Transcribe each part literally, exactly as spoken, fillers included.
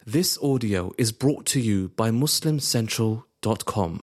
This audio is brought to you by muslim central dot com.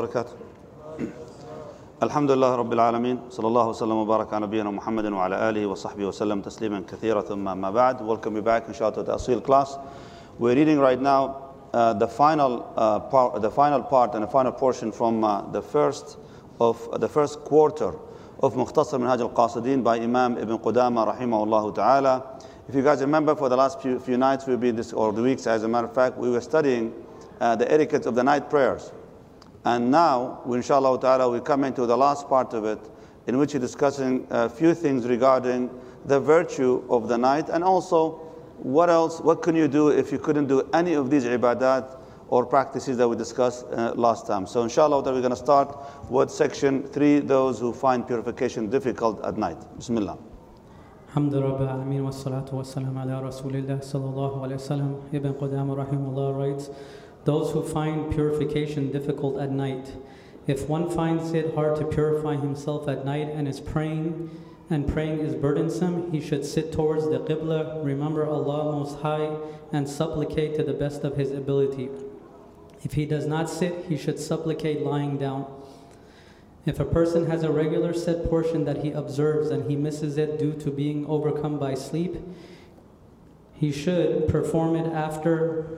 Alhamdulillah Rabbil Alameen. Sallallahu wasallam wa barak ala nabiyyina Muhammadin wa ala alihi wa sahbihi wa sallam tasliman kathira thumma amma ba'd. Welcome you back inshallah to the Asil class. We're reading right now uh, the final uh, part, the final part and the final portion from uh, the first of uh, the first quarter of Mukhtasar Minhaj al-Qasidin by Imam Ibn Qudama rahimahullah ta'ala. If you guys remember, for the last few, few nights we've been this, or the weeks as a matter of fact, we were studying uh, the etiquette of the night prayers. And now, inshallah ta'ala, we come into the last part of it, in which we're discussing a few things regarding the virtue of the night, and also what else, what can you do if you couldn't do any of these ibadat or practices that we discussed uh, last time. So inshallah ta'ala, we're going to start with section three, those who find purification difficult at night. Bismillah. Alhamdulillah Rabbil Alameen wa salatu wa salam ala Rasulillah sallallahu alayhi wa sallam. Ibn Qudama rahimahullah writes, those who find purification difficult at night, if one finds it hard to purify himself at night and is praying, and praying is burdensome, he should sit towards the Qibla, remember Allah Most High, and supplicate to the best of his ability. If he does not sit, he should supplicate lying down. If a person has a regular set portion that he observes and he misses it due to being overcome by sleep, he should perform it after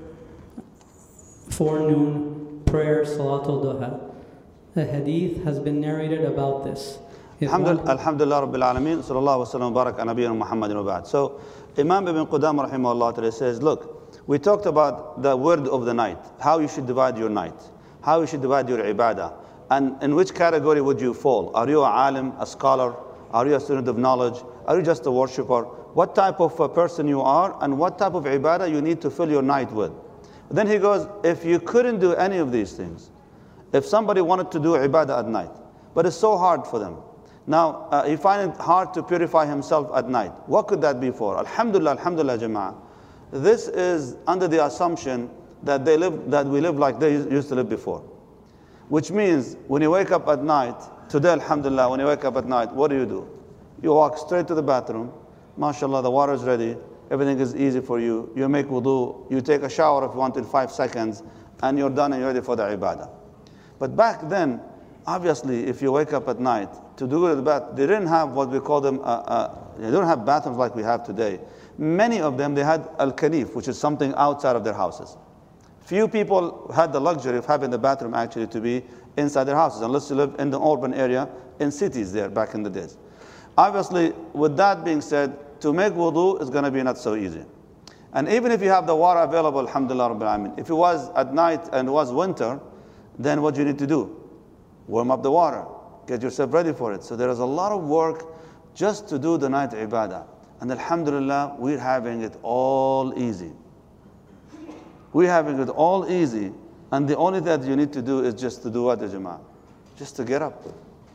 forenoon prayer, Salatul Duha. A hadith has been narrated about this. Alhamdulillah, Alhamdulillah Rabbil Alameen, sallallahu wa sallam wa barak ala nabiyyina Muhammadin wa ba'd. So, Imam Ibn Qudama rahimahullah today says, look, we talked about the word of the night, how you should divide your night, how you should divide your ibadah. And in which category would you fall? Are you a alim, a scholar? Are you a student of knowledge? Are you just a worshipper? What type of a person you are and what type of ibadah you need to fill your night with? Then he goes, if you couldn't do any of these things, if somebody wanted to do ibadah at night, but it's so hard for them. Now, uh, he finds it hard to purify himself at night. What could that be for? Alhamdulillah, alhamdulillah, jama'ah. This is under the assumption that they live, that we live like they used to live before. Which means, when you wake up at night, today, alhamdulillah, when you wake up at night, what do you do? You walk straight to the bathroom. MashaAllah, the water is ready. Everything is easy for you. You make wudu. You take a shower if you want in five seconds. And you're done and you're ready for the ibadah. But back then, obviously, if you wake up at night, to do the bath, they didn't have what we call them, uh, uh, they don't have bathrooms like we have today. Many of them, they had al-kanif, which is something outside of their houses. Few people had the luxury of having the bathroom actually to be inside their houses, unless you live in the urban area, in cities there back in the days. Obviously, with that being said, to make wudu is going to be not so easy. And even if you have the water available, alhamdulillah Rabbil Alameen, if it was at night and it was winter, then what do you need to do? Warm up the water, get yourself ready for it. So there is a lot of work just to do the night ibadah. And alhamdulillah, we're having it all easy. We're having it all easy, and the only thing that you need to do is just to do what, Jama'ah? Just to get up.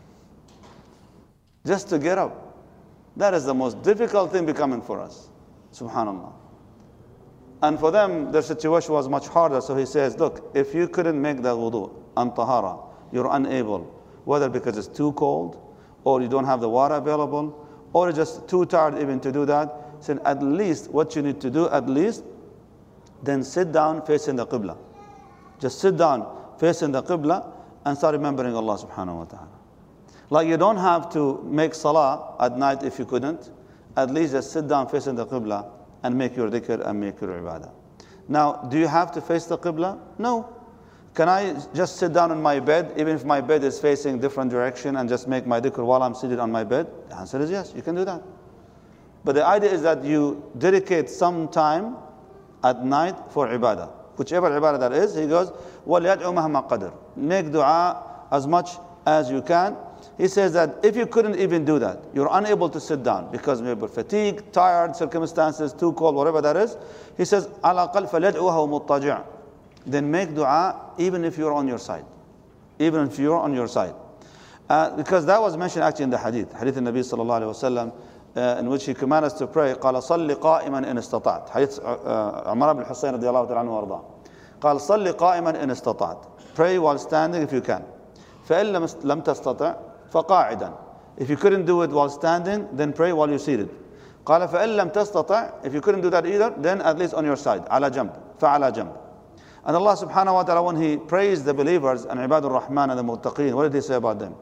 Just to get up. That is the most difficult thing becoming for us. Subhanallah. And for them, their situation was much harder, so he says, look, if you couldn't make the wudu and tahara, you're unable, whether because it's too cold, or you don't have the water available, or you're just too tired even to do that, then at least what you need to do, at least, then sit down facing the Qibla. Just sit down facing the Qibla and start remembering Allah subhanahu wa ta'ala. Like you don't have to make salah at night if you couldn't. At least just sit down facing the Qibla and make your dhikr and make your ibadah. Now, do you have to face the Qibla? No. Can I just sit down on my bed, even if my bed is facing different direction, and just make my dhikr while I'm seated on my bed? The answer is yes, you can do that. But the idea is that you dedicate some time at night for ibadah. Whichever ibadah that is, he goes, وَلْيَدْعُ مَهْمَا قَدْرٍ. Make dua as much as you can. He says that if you couldn't even do that, you're unable to sit down because maybe fatigue, tired, circumstances, too cold, whatever that is, he says, عَلَى قَلْ فَلْيَدْعُهَا مُضْطَجِعًا. Then make dua even if you're on your side. Even if you're on your side. Uh, because that was mentioned actually in the hadith. Hadith in Nabi sallallahu alayhi wa sallam, Uh, in which he commanded us to pray. قال صل قائما إن استطعت. حديث عمر بن الحصين رضي الله تعالى عنه وارضاه. قال صل قائما إن استطعت. Pray while standing if you can. فإن لم تستطع فقاعدا. If you couldn't do it while standing, then pray while you're seated. قال فإن لم تستطع, if you couldn't do that either, then at least on your side, على جنب, فعلى جنب. And Allah subhanahu wa ta'ala, when He praised the believers and عباد الرحمن and the muttaqeen, what did He say about them?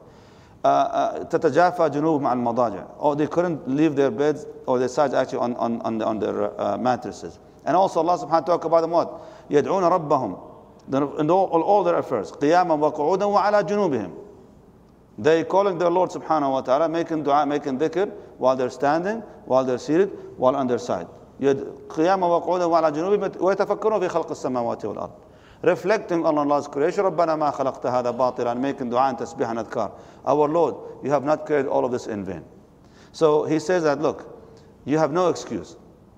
تتجافى جنوبهم عن المضاجع. Oh, they couldn't leave their beds or their sides actually on, on, on, the, on their uh, mattresses. And also Allah subhanahu wa ta'ala talk about them what? يدعون ربهم. In all, all their affairs. قياما وقعودا وعلى جنوبهم. They calling their Lord subhanahu wa ta'ala, making dua, making dhikr, while they're standing, while they're seated, while on their side. قياما وقعودا وعلى جنوبهم ويتفكرون في خلق السماوات والأرض. Reflecting on Allah's creation, ربنا ما خلقت هذا باطلا, making dua and tasbih and adhkar. Our Lord, you have not created all of this in vain. So he says that, look, you have no excuse.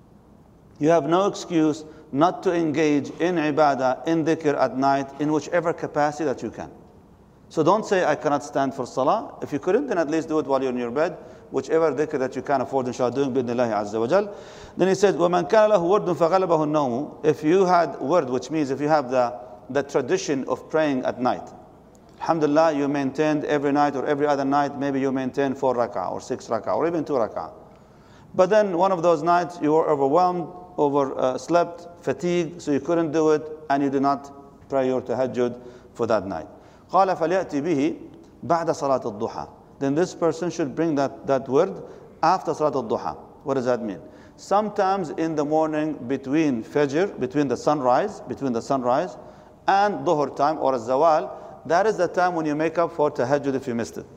You have no excuse not to engage in ibadah, in dhikr at night, in whichever capacity that you can. So don't say, I cannot stand for salah. If you couldn't, then at least do it while you're in your bed, whichever dhikr that you can afford, inshallah, doing bidnillahi azza wa jal. Then he said, وَمَنْ كَانَ لَهُ وَرْدٌ فَغَلَبَهُ النَّوْمُ. If you had word, which means if you have the, the tradition of praying at night, alhamdulillah, you maintained every night or every other night, maybe you maintained four rak'ah or six rak'ah or even two rak'ah. But then one of those nights you were overwhelmed, overslept, uh, fatigued, so you couldn't do it, and you did not pray your tahajjud for that night. قال فليأتي به بعد صلاة الضحى. Then this person should bring that, that word after Salat al-Duha. What does that mean? Sometimes in the morning between Fajr, between the sunrise, between the sunrise and Dhuhr time or Zawal, that is the time when you make up for tahajjud if you missed it.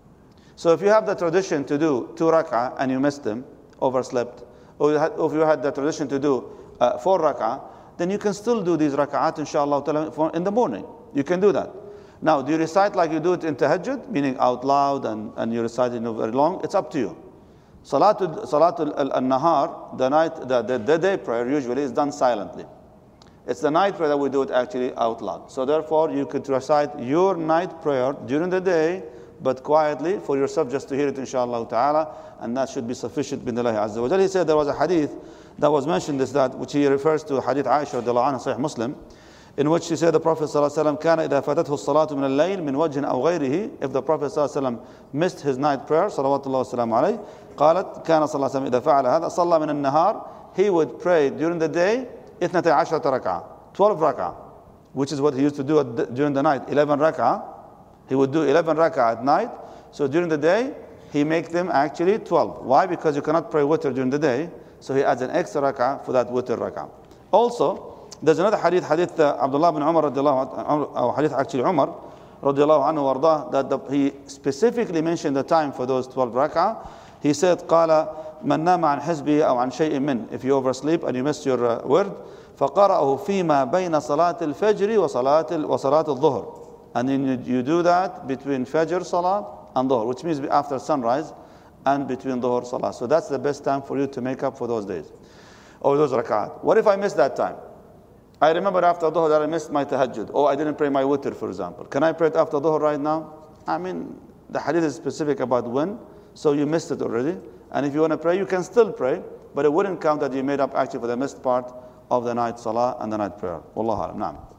So if you have the tradition to do two rak'ah and you missed them, overslept, or if you had the tradition to do uh, four rak'ah, then you can still do these rak'ahs inshallah in the morning. You can do that. Now, do you recite like you do it in tahajjud, meaning out loud and, and you recite it very long? It's up to you. Salatul, Salatul al-Nahar, the night, the, the, the day prayer usually is done silently. It's the night prayer that we do it actually out loud. So therefore, you could recite your night prayer during the day, but quietly for yourself just to hear it inshallah ta'ala, and that should be sufficient bidnillahi azza wa jal. He said there was a hadith that was mentioned, is that, which he refers to hadith Aisha radiallahu anha, Sahih Muslim, in which she said the Prophet ﷺ كان إذا فاتته الصلاة من الليل من وجه أو غيره. If the Prophet ﷺ missed his night prayer صلوات الله وسلام عليه, قالت كان صلى الله عليه وسلم إذا فعل هذا صلى من النهار, he would pray during the day اثنتي عشرة ركعة, twelve rak'ah, which is what he used to do at, during the night, eleven rak'ah. He would do eleven rak'ah at night. So during the day he make them actually twelve. Why? Because you cannot pray witr during the day, so he adds an extra rak'ah for that witr rak'ah. Also, there's another hadith, hadith uh, Abdullah bin Umar radiallahu anhu, or hadith actually Umar radiallahu anhu wardah, that the, he specifically mentioned the time for those twelve rak'ah. He said, قال من نام عن حزبه أو عن شيء من, if you oversleep and you miss your uh, word, فقرأه فيما بين صلاة الفجر وصلاة وصلاة الظهر. And then you, you do that between Fajr Salah and Dhuhr, which means after sunrise and between Dhuhr Salah. So that's the best time for you to make up for those days, or those rak'at. What if I miss that time? I remember after Dhuhr that I missed my tahajjud, or I didn't pray my witr, for example. Can I pray it after Dhuhr right now? I mean, the hadith is specific about when, so you missed it already. And if you want to pray, you can still pray, but it wouldn't count that you made up actually for the missed part of the night salah and the night prayer. Wallahu alam. Naam.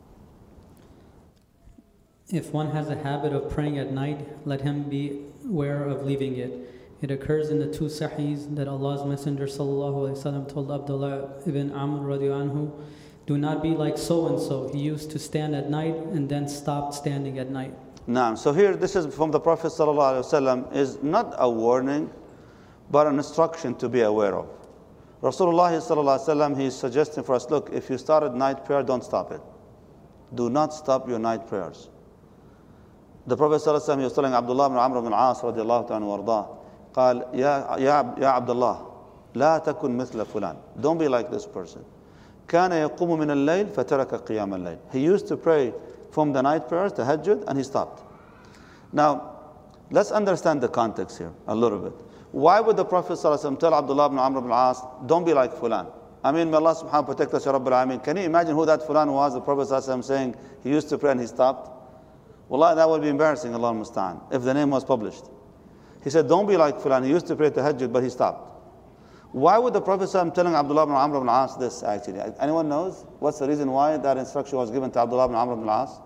If one has a habit of praying at night, let him be aware of leaving it. It occurs in the two sahihs that Allah's Messenger sallallahu alaihi wasallam told Abdullah ibn Amr radiallahu anhu, do not be like so-and-so. He used to stand at night and then stopped standing at night. Naam. So here, this is from the Prophet sallallahu alaihi wasallam, is not a warning, but an instruction to be aware of. Rasulullah sallallahu alaihi wasallam, he is suggesting for us, look, if you started night prayer, don't stop it. Do not stop your night prayers. The Prophet sallallahu alaihi wasallam, he was telling Abdullah ibn Amr ibn al-As radiallahu ta'ala wardah, قال يا يا يا عبد الله لا تكن مثل فلان. Don't be like this person. كان يقوم من الليل فترك قيام الليل. He used to pray from the night prayers, tahajjud, and he stopped. Now, let's understand the context here a little bit. Why would the Prophet ﷺ tell Abdullah ibn Amr ibn al-As, don't be like Fulan? I mean, may Allah subhanahu wa ta'ala protect us, Ya Rabbil Alameen. Can you imagine who that Fulan was? The Prophet ﷺ saying he used to pray and he stopped? Wallah, that would be embarrassing, Allah musta'an, if the name was published. He said, don't be like Fulan. He used to pray tahajjud, but he stopped. Why would the Prophet ﷺ telling Abdullah ibn Amr ibn al-As this actually? Anyone knows? What's the reason why that instruction was given to Abdullah ibn Amr ibn al-As?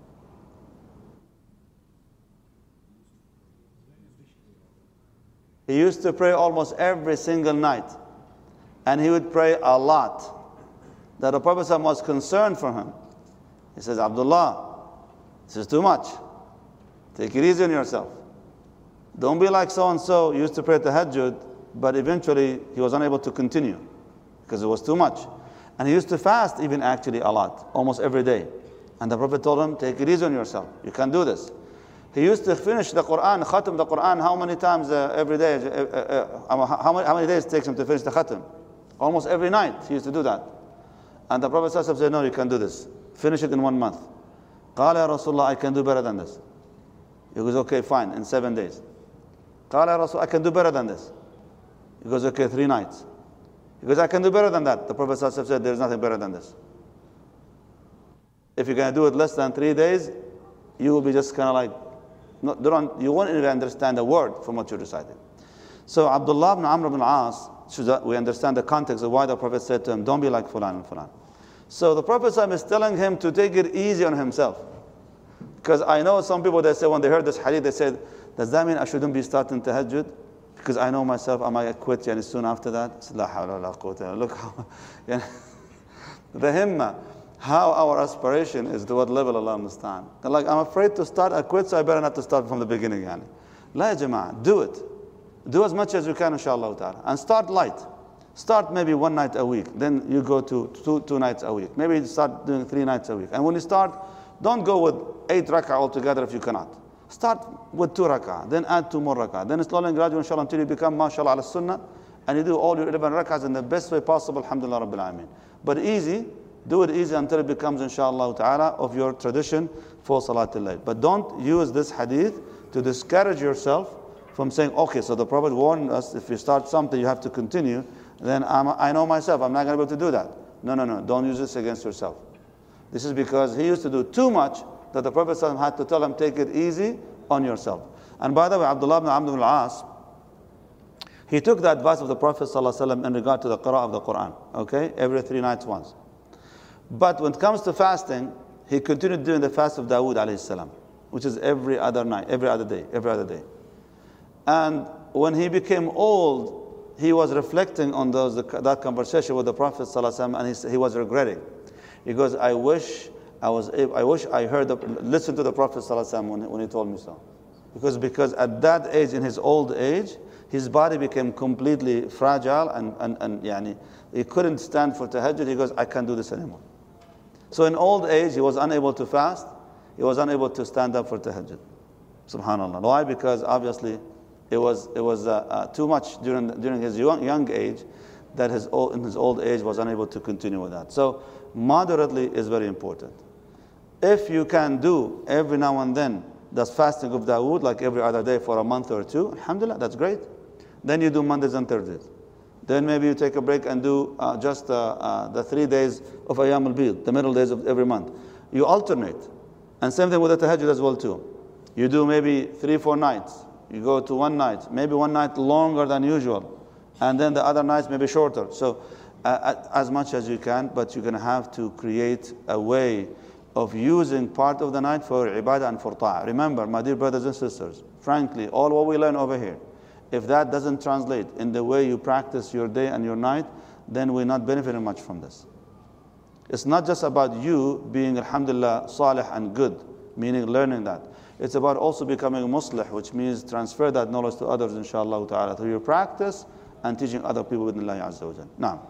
He He used to pray almost every single night. And he would pray a lot. That the Prophet ﷺ was concerned for him. He says, Abdullah, this is too much. Take it easy on yourself. Don't be like so-and-so used to pray tahajjud, but eventually he was unable to continue because it was too much. And he used to fast even actually a lot, almost every day. And the Prophet told him, take it easy on yourself. You can't do this. He used to finish the Quran, khatam the Quran, how many times uh, every day? Uh, uh, uh, how, many, how many days it takes him to finish the khatam? Almost every night he used to do that. And the Prophet said, no, you can't do this. Finish it in one month. قال يا رسول الله, I can do better than this. He goes, okay, fine, in seven days. قال يا رسول, I can do better than this. He goes, okay, three nights. He goes, I can do better than that. The Prophet said, there's nothing better than this. If you're going to do it less than three days, you will be just kind of like, no, don't, you won't even understand a word from what you're reciting. So Abdullah ibn Amr ibn al-As, we understand the context of why the Prophet said to him, don't be like Fulan and Fulan. So the Prophet is telling him to take it easy on himself. Because I know some people, they say, when they heard this hadith, they said, does that mean I shouldn't be starting tahajjud? Because I know myself, I might quit yani, soon after that. I said, La hawla wa la quwwata. Look how, yani, the himma, how our aspiration is to what level Allah understand. They're like, I'm afraid to start, I quit, so I better not to start from the beginning. Yani. La ya jama'ah, do it. Do as much as you can, inshallah ta'ala. And start light. Start maybe one night a week. Then you go to two, two nights a week. Maybe start doing three nights a week. And when you start, don't go with eight rak'ah altogether if you cannot. Start with two rak'ah, then add two more rak'ah. Then slowly and gradually, inshallah, until you become, mashallah, ala sunnah, and you do all your eleven rak'ahs in the best way possible, alhamdulillah, rabbil alameen. But easy, do it easy until it becomes, inshallah ta'ala, of your tradition for salatul layl. But don't use this hadith to discourage yourself from saying, okay, so the Prophet warned us, if you start something, you have to continue. Then I'm, I know myself, I'm not going to be able to do that. No, no, no, don't use this against yourself. This is because he used to do too much that the Prophet had to tell him, take it easy on yourself. And by the way, Abdullah ibn Amr ibn al-As, he took the advice of the Prophet in regard to the qira'ah of the Quran, okay, every three nights once. But when it comes to fasting, he continued doing the fast of Dawood alayhi salam, which is every other night, every other day, every other day. And when he became old, he was reflecting on those, that conversation with the Prophet ﷺ, and he, he was regretting. He goes, I wish I was able, I wish I heard, the, listened to the Prophet ﷺ when, when he told me so. Because, because at that age, in his old age, his body became completely fragile and, and, and yani, he couldn't stand for tahajjud. He goes, I can't do this anymore. So in old age, he was unable to fast. He was unable to stand up for tahajjud. Subhanallah. Why? Because obviously, It was it was uh, uh, too much during during his young, young age that his old, in his old age was unable to continue with that. So moderately is very important. If you can do every now and then the fasting of Dawood, like every other day for a month or two, alhamdulillah, that's great. Then you do Mondays and Thursdays. Then maybe you take a break and do uh, just uh, uh, the three days of Ayyam al-Bid, the middle days of every month. You alternate. And same thing with the tahajjud as well too. You do maybe three, four nights. You go to one night, maybe one night longer than usual, and then the other nights maybe shorter. So uh, as much as you can, but you're going to have to create a way of using part of the night for ibadah and for ta'ah. Remember, my dear brothers and sisters, frankly, all what we learn over here, if that doesn't translate in the way you practice your day and your night, then we're not benefiting much from this. It's not just about you being, alhamdulillah, salih and good, meaning learning that. It's about also becoming a muslih, which means transfer that knowledge to others, inshallah ta'ala, through your practice and teaching other people with Allah Azza wa Jal. Now.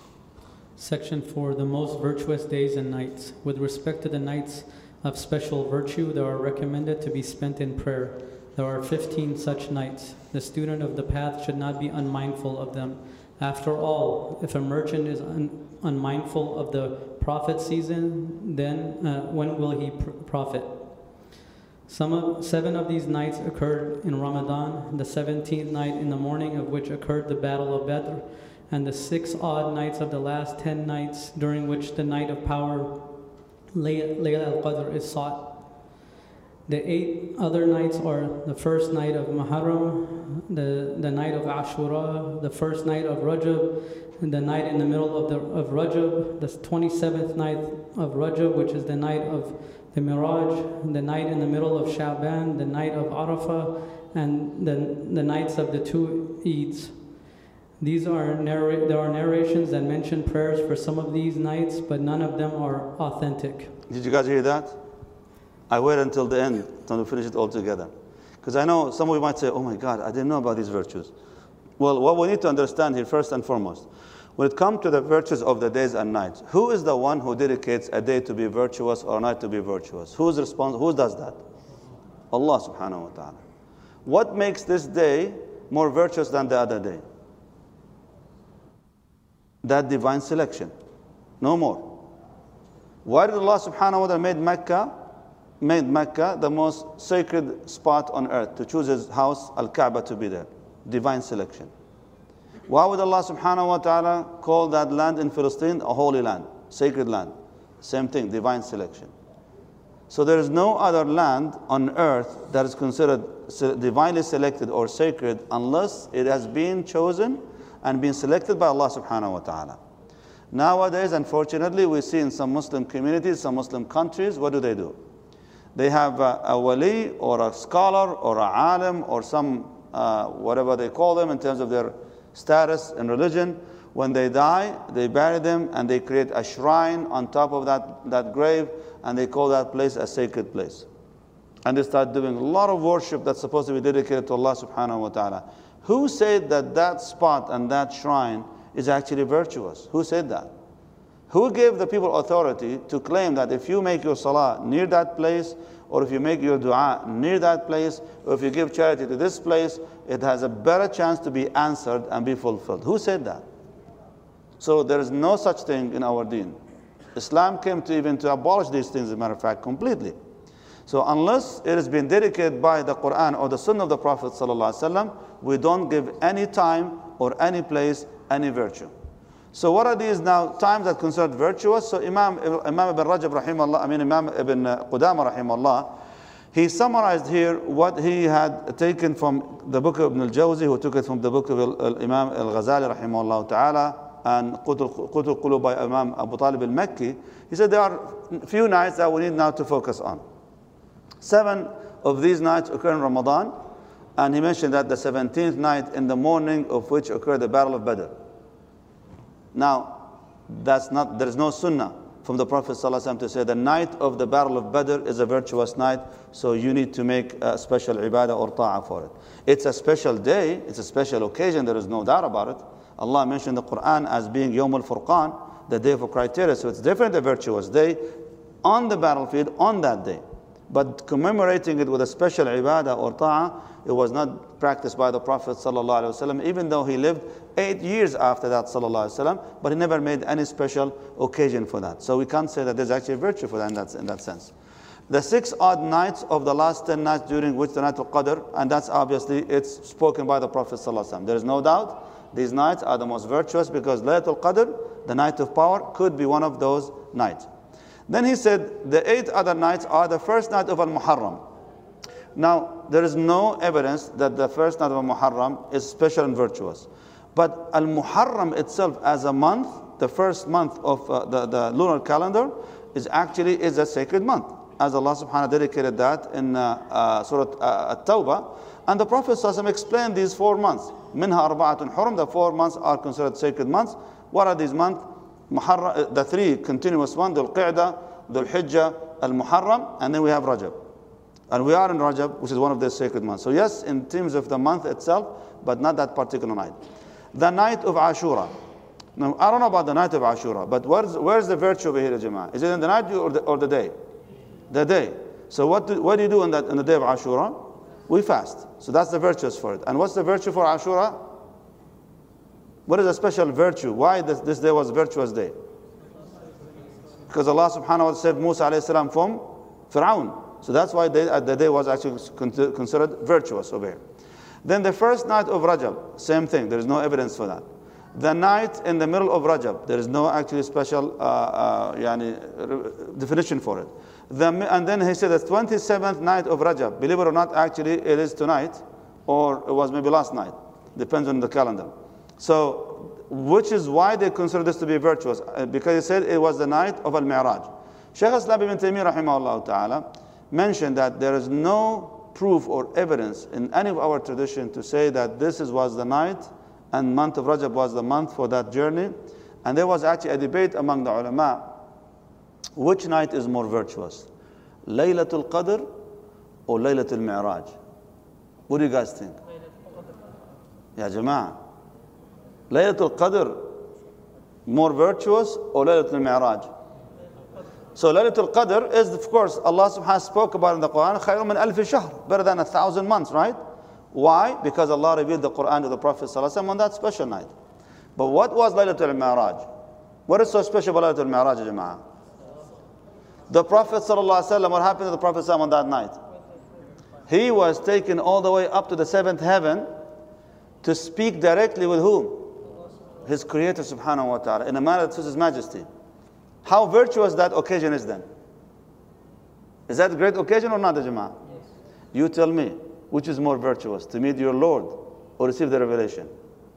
Section four, the most virtuous days and nights. With respect to the nights of special virtue, they are recommended to be spent in prayer. There are fifteen such nights. The student of the path should not be unmindful of them. After all, if a merchant is un- unmindful of the profit season, then uh, when will he pr- profit? Some of, seven of these nights occurred in Ramadan, the seventeenth night in the morning of which occurred the Battle of Badr, and the six odd nights of the last ten nights during which the night of power, Layla al-Qadr, is sought. The eight other nights are the first night of Muharram, the, the night of Ashura, the first night of Rajab, and the night in the middle of, the, of Rajab, the twenty-seventh night of Rajab, which is the night of the Miraj, the night in the middle of Sha'ban, the night of Arafah, and the, the nights of the two Eids. These are narra- there are narrations that mention prayers for some of these nights, but none of them are authentic. Did you guys hear that? I wait until the end, until we finish it all together. Because I know some of you might say, oh my God, I didn't know about these virtues. Well, what we need to understand here first and foremost, when it comes to the virtues of the days and nights, who is the one who dedicates a day to be virtuous or a night to be virtuous? Who's responsible? Who does that? Allah subhanahu wa ta'ala. What makes this day more virtuous than the other day? That divine selection. No more. Why did Allah subhanahu wa ta'ala made Mecca, made Mecca the most sacred spot on earth, to choose his house, Al-Kaaba, to be there? Divine selection. Why would Allah subhanahu wa ta'ala call that land in Palestine a holy land, sacred land? Same thing, divine selection. So there is no other land on earth that is considered divinely selected or sacred unless it has been chosen and been selected by Allah subhanahu wa ta'ala. Nowadays, unfortunately, we see in some Muslim communities, some Muslim countries, what do they do? They have a, a wali or a scholar or a alim or some, uh, whatever they call them in terms of their status in religion. When they die, they bury them and they create a shrine on top of that, that grave, and they call that place a sacred place. And they start doing a lot of worship that's supposed to be dedicated to Allah subhanahu wa ta'ala. Who said that that spot and that shrine is actually virtuous? Who said that? Who gave the people authority to claim that if you make your salah near that place, or if you make your dua near that place, or if you give charity to this place, it has a better chance to be answered and be fulfilled? Who said that? So there is no such thing in our deen. Islam came to even to abolish these things, as a matter of fact, completely. So unless it has been dedicated by the Quran or the Sunnah of the Prophet ﷺ, we don't give any time or any place any virtue. So what are these now times that considered virtuous? So Imam, Imam Ibn Rajab rahimahullah, I mean Imam Ibn Qudama rahimahullah, he summarized here what he had taken from the book of Ibn al-Jawzi, who took it from the book of Imam al-Ghazali rahimahullah ta'ala, and Qutul Qulub by Imam Abu Talib al-Makki. He said there are a few nights that we need now to focus on. Seven of these nights occur in Ramadan, and he mentioned that the seventeenth night in the morning of which occurred the Battle of Badr. Now, that's not, there is no sunnah from the Prophet ﷺ to say the night of the Battle of Badr is a virtuous night, so you need to make a special ibadah or ta'ah for it. It's a special day, it's a special occasion, there is no doubt about it. Allah mentioned the Quran as being Yawm al-Furqan, the day for criteria, so it's different, a virtuous day on the battlefield on that day. But commemorating it with a special ibadah or ta'ah, it was not practiced by the Prophet ﷺ, even though he lived eight years after that ﷺ, but he never made any special occasion for that. So we can't say that there's actually a virtue for that in that, in that sense. The six odd nights of the last ten nights during which the night of Qadr, and that's obviously, it's spoken by the Prophet ﷺ. There is no doubt these nights are the most virtuous because Laylatul Qadr, the night of power, could be one of those nights. Then he said the eight other nights are the first night of Al-Muharram. Now, there is no evidence that the first night of Al-Muharram is special and virtuous. But Al-Muharram itself as a month, the first month of uh, the, the lunar calendar, is actually is a sacred month. As Allah subhanahu wa ta'ala dedicated that in uh, uh, Surah uh, At-Tawbah. And the Prophet ﷺ explained these four months. Minha arba'atun hurum, the four months are considered sacred months. What are these months? Muharram, the three continuous ones, Dhul Qa'dah, Dhul Hijjah, Al-Muharram, and then we have Rajab. And we are in Rajab, which is one of the sacred months. So yes, in terms of the month itself, but not that particular night. The night of Ashura. Now, I don't know about the night of Ashura, but where's, where's the virtue over here, Jama'ah? Is it in the night or the, or the day? The day. So what do, what do you do in, that, in the day of Ashura? We fast. So that's the virtues for it. And what's the virtue for Ashura? What is a special virtue? Why this, this day was a virtuous day? Because Allah subhanahu wa ta'ala saved Musa alayhi salam from Fir'aun. So that's why they, uh, the day was actually considered virtuous over here. Then the first night of Rajab, same thing. There is no evidence for that. The night in the middle of Rajab, there is no actually special uh, uh, yani, definition for it. The, and then he said the twenty-seventh night of Rajab, believe it or not, actually it is tonight, or it was maybe last night. Depends on the calendar. So, which is why they consider this to be virtuous, because he said it was the night of Al-Mi'raj. Shaykh Islam ibn Taymiyyah rahimahullah ta'ala mentioned that there is no proof or evidence in any of our tradition to say that this is, was the night and month of Rajab was the month for that journey. And there was actually a debate among the ulama, which night is more virtuous, Laylatul Qadr or Laylatul Mi'raj? What do you guys think? Ya Jama'ah, Laylatul Qadr more virtuous or Laylatul Mi'raj? So Laylatul Qadr is, of course, Allah subhanahu wa ta'ala spoke about in the Quran, خَيْرٌ مِنْ أَلْفِ شَهْرٍ, better than a thousand months, right? Why? Because Allah revealed the Quran to the Prophet ﷺ on that special night. But what was Laylatul Mi'raj? What is so special about Laylatul Mi'raj, Jama'ah? The Prophet ﷺ, what happened to the Prophet ﷺ on that night? He was taken all the way up to the seventh heaven to speak directly with whom? His Creator subhanahu wa ta'ala, in a manner that suits His majesty. How virtuous that occasion is then? Is that a great occasion or not, Jama'ah? Yes. You tell me, which is more virtuous, to meet your Lord or receive the revelation?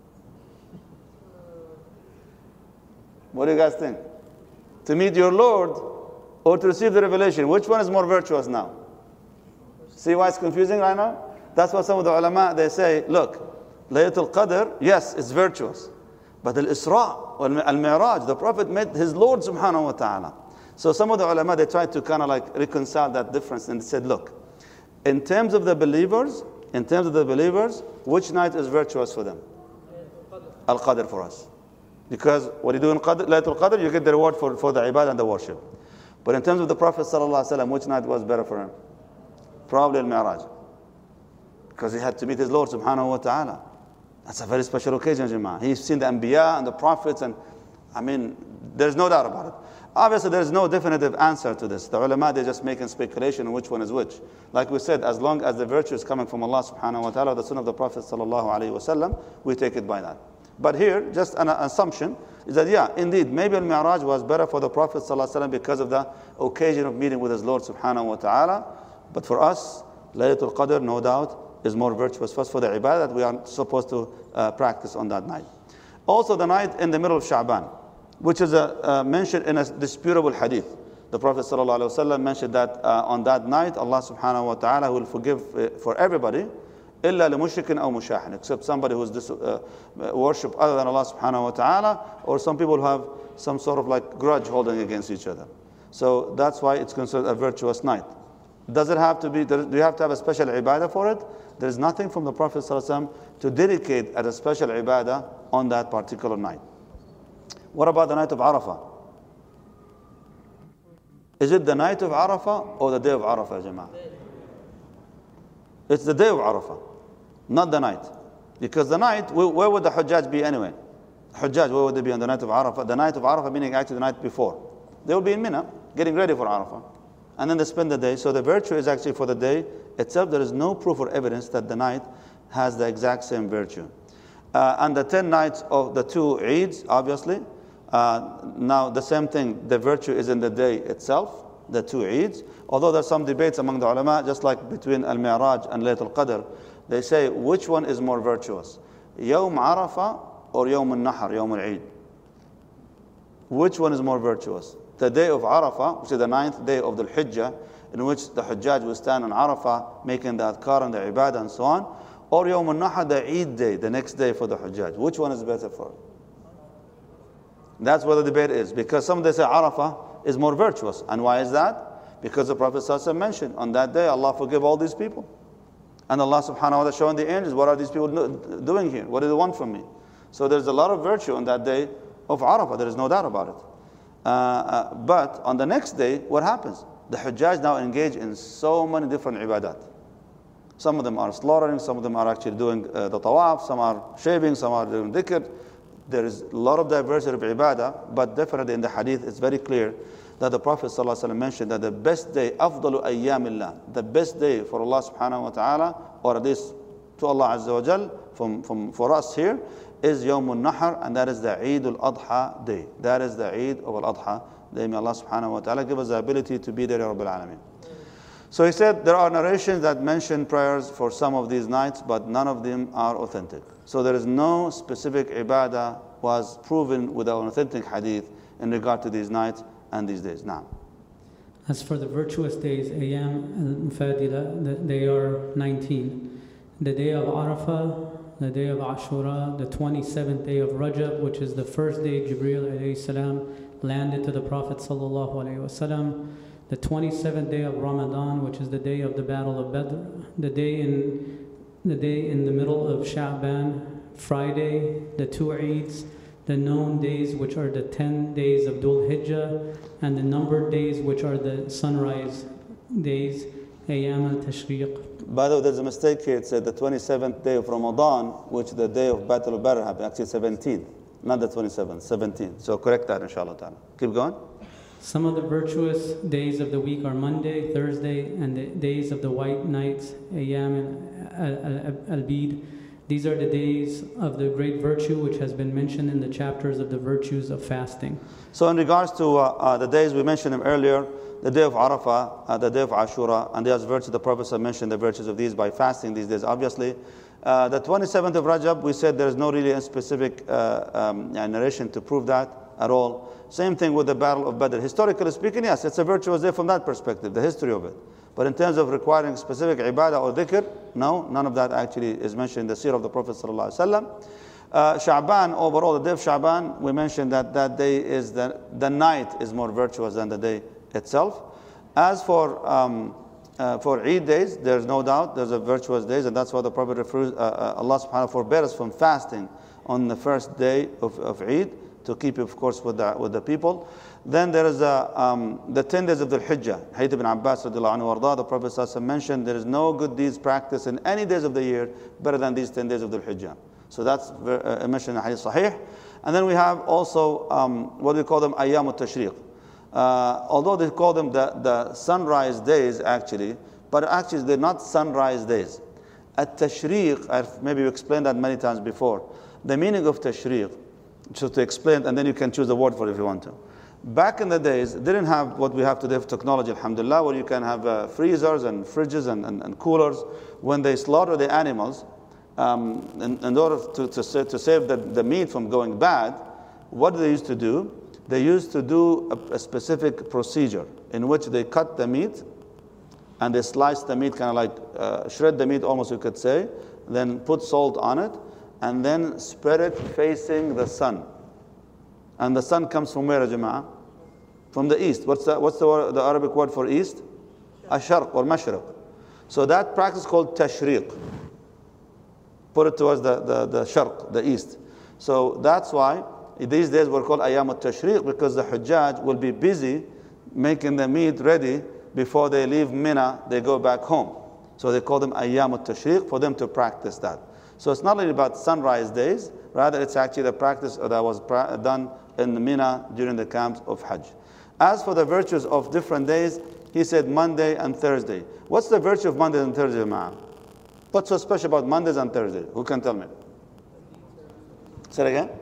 What do you guys think? To meet your Lord or to receive the revelation? Which one is more virtuous now? See why it's confusing right now? That's why some of the ulama, they say, look, Laylatul Qadr, yes, it's virtuous. But al-Isra, al-Mi'raj, the Prophet met his Lord subhanahu wa ta'ala. So some of the ulama, they tried to kind of like reconcile that difference and they said, look, in terms of the believers, in terms of the believers, which night is virtuous for them? Al-Qadr for us. Because what you do in Qadr, Laylatul Qadr, you get the reward for, for the ibadah and the worship. But in terms of the Prophet sallallahu alaihi wasallam, which night was better for him? Probably Al-Mi'raj. Because he had to meet his Lord subhanahu wa ta'ala. That's a very special occasion, Jama'ah. He's seen the Anbiya and the Prophets, and I mean, there's no doubt about it. Obviously, there's no definitive answer to this. The ulama, they're just making speculation on which one is which. Like we said, as long as the virtue is coming from Allah subhanahu wa ta'ala, the sunnah of the Prophet sallallahu alayhi wa sallam, we take it by that. But here, just an assumption is that, yeah, indeed, maybe Al-Mi'raj was better for the Prophet sallallahu alayhi wa sallam because of the occasion of meeting with his Lord subhanahu wa ta'ala. But for us, Laylatul Qadr, no doubt, is more virtuous first for the ibadah that we are supposed to uh, practice on that night. Also the night in the middle of Sha'ban, which is a, uh, mentioned in a disputable hadith. The Prophet ﷺ mentioned that uh, on that night, Allah subhanahu wa ta'ala will forgive uh, for everybody, إِلَّا لِمُشْرِكٍ أَوْ مُشَاحٍ, except somebody who is dis- uh, worship other than Allah subhanahu wa ta'ala, or some people who have some sort of like grudge holding against each other. So that's why it's considered a virtuous night. Does it have to be, do you have to have a special ibadah for it? There is nothing from the Prophet ﷺ to dedicate as a special ibadah on that particular night. What about the night of Arafah? Is it the night of Arafah or the day of Arafah, Jama'ah? It's the day of Arafah, not the night. Because the night, where would the Hujjaj be anyway? Hujjaj, where would they be on the night of Arafah? The night of Arafah meaning actually the night before. They will be in Mina, getting ready for Arafah. And then they spend the day. So the virtue is actually for the day itself. There is no proof or evidence that the night has the exact same virtue. Uh, and the ten nights of the two Eids, obviously. Uh, now the same thing, the virtue is in the day itself, the two Eids. Although there's some debates among the ulama, just like between Al-Mi'raj and Laylatul Qadr, they say which one is more virtuous? Yawm Arafah or Yawm Al-Nahr, Yawm Al-Eid? Which one is more virtuous? The day of Arafah, which is the ninth day of the Hijjah, in which the Hujjaj will stand on Arafah, making the adhkar and the ibadah and so on, or Yawm al-Nahr, the Eid day, the next day for the Hujjaj. Which one is better for? That's what the debate is. Because some they say Arafah is more virtuous. And why is that? Because the Prophet ﷺ mentioned, on that day, Allah forgive all these people. And Allah subhanahu wa ta'ala showing the angels, what are these people doing here? What do they want from me? So there's a lot of virtue on that day of Arafah. There is no doubt about it. Uh, uh, but on the next day, what happens? The Hujjaj now engage in so many different ibadat. Some of them are slaughtering, some of them are actually doing uh, the tawaf, some are shaving, some are doing dhikr. There is a lot of diversity of ibadah, but definitely in the hadith it's very clear that the Prophet ﷺ mentioned that the best day, afdalu ayyamillah, the best day for Allah subhanahu wa ta'ala, or at least to Allah Azza wa Jal, from, from, for us here, is Yawm al-Nahr, and that is the Eid al-Adha day. That is the Eid of al-Adha. May Allah subhanahu wa ta'ala give us the ability to be there, Ya Rabbil Alameen. So he said there are narrations that mention prayers for some of these nights, but none of them are authentic. So there is no specific ibadah was proven with an authentic hadith in regard to these nights and these days. Now, As for the virtuous days, Ayyam al-Mufadila, they are nineteen. The day of Arafah, the day of Ashura, the twenty-seventh day of Rajab, which is the first day Jibreel alayhi salam landed to the Prophet sallallahu alayhi wasallam. The twenty-seventh day of Ramadan, which is the day of the Battle of Badr. The day in the day in the middle of Sha'ban, Friday, the two Eids, the known days which are the ten days of Dhul Hijjah, and the numbered days which are the sunrise days, Ayyam al-Tashriq. By the way, there's a mistake here. It said the twenty-seventh day of Ramadan, which is the day of Battle of Badr happened. Actually seventeenth, not the twenty-seventh, seventeenth. So correct that, inshallah ta'ala. Keep going. Some of the virtuous days of the week are Monday, Thursday, and the days of the white nights, Ayyam al-Bid. These are the days of the great virtue which has been mentioned in the chapters of the virtues of fasting. So in regards to uh, uh, the days, we mentioned them earlier, the day of Arafah, uh, the day of Ashura, and there's virtues, the Prophet mentioned the virtues of these by fasting these days, obviously. Uh, the twenty-seventh of Rajab, we said there's no really specific uh, um, narration to prove that at all. Same thing with the Battle of Badr. Historically speaking, yes, it's a virtuous day from that perspective, the history of it. But in terms of requiring specific ibadah or dhikr, no, none of that actually is mentioned in the seerah of the Prophet sallallahu alaihi wasallam. Uh, Sha'ban, overall, the day of Sha'ban, we mentioned that that day is, the, the night is more virtuous than the day itself. As for um, uh, for Eid days, there's no doubt there's a virtuous days, and that's why the Prophet refers, uh, uh, Allah subhanahu wa ta'ala forbears us from fasting on the first day of, of Eid, to keep, of course, with the, with the people. Then there is a, um, the ten days of the Hijjah. Hadith ibn Abbas radiallahu anhu warda, the Prophet sallallahu alaihi wasallam mentioned there is no good deeds practiced in any days of the year better than these ten days of the Hijjah. So that's uh, mentioned in Hadith Sahih. And then we have also um, what we call them Ayyam al-Tashriq. Uh, although they call them the, the sunrise days actually, but actually they're not sunrise days. At-Tashriq, I've maybe explained that many times before. The meaning of Tashriq, just to explain, and then you can choose the word for it if you want to. Back in the days, they didn't have what we have today for technology, alhamdulillah, where you can have uh, freezers and fridges and, and, and coolers. When they slaughter the animals, um, in, in order to, to, save, to save the, the meat from going bad, what they used to do, they used to do a, a specific procedure in which they cut the meat and they slice the meat, kind of like uh, shred the meat almost, you could say, then put salt on it, and then spread it facing the sun. And the sun comes from where, Jama'ah? From the east. What's the, what's the, word, the Arabic word for east? Asharq or Mashriq. So that practice called Tashriq. Put it towards the, the, the Sharq, the east. So that's why these days were called Ayyam al-Tashriq, because the Hujjaj will be busy making the meat ready before they leave Mina, they go back home. So they call them Ayyam al-Tashriq for them to practice that. So it's not only about sunrise days, rather it's actually the practice that was done in Mina during the camps of Hajj. As for the virtues of different days, he said Monday and Thursday. What's the virtue of Monday and Thursday, Ma'am? What's so special about Mondays and Thursdays? Who can tell me? Say it again.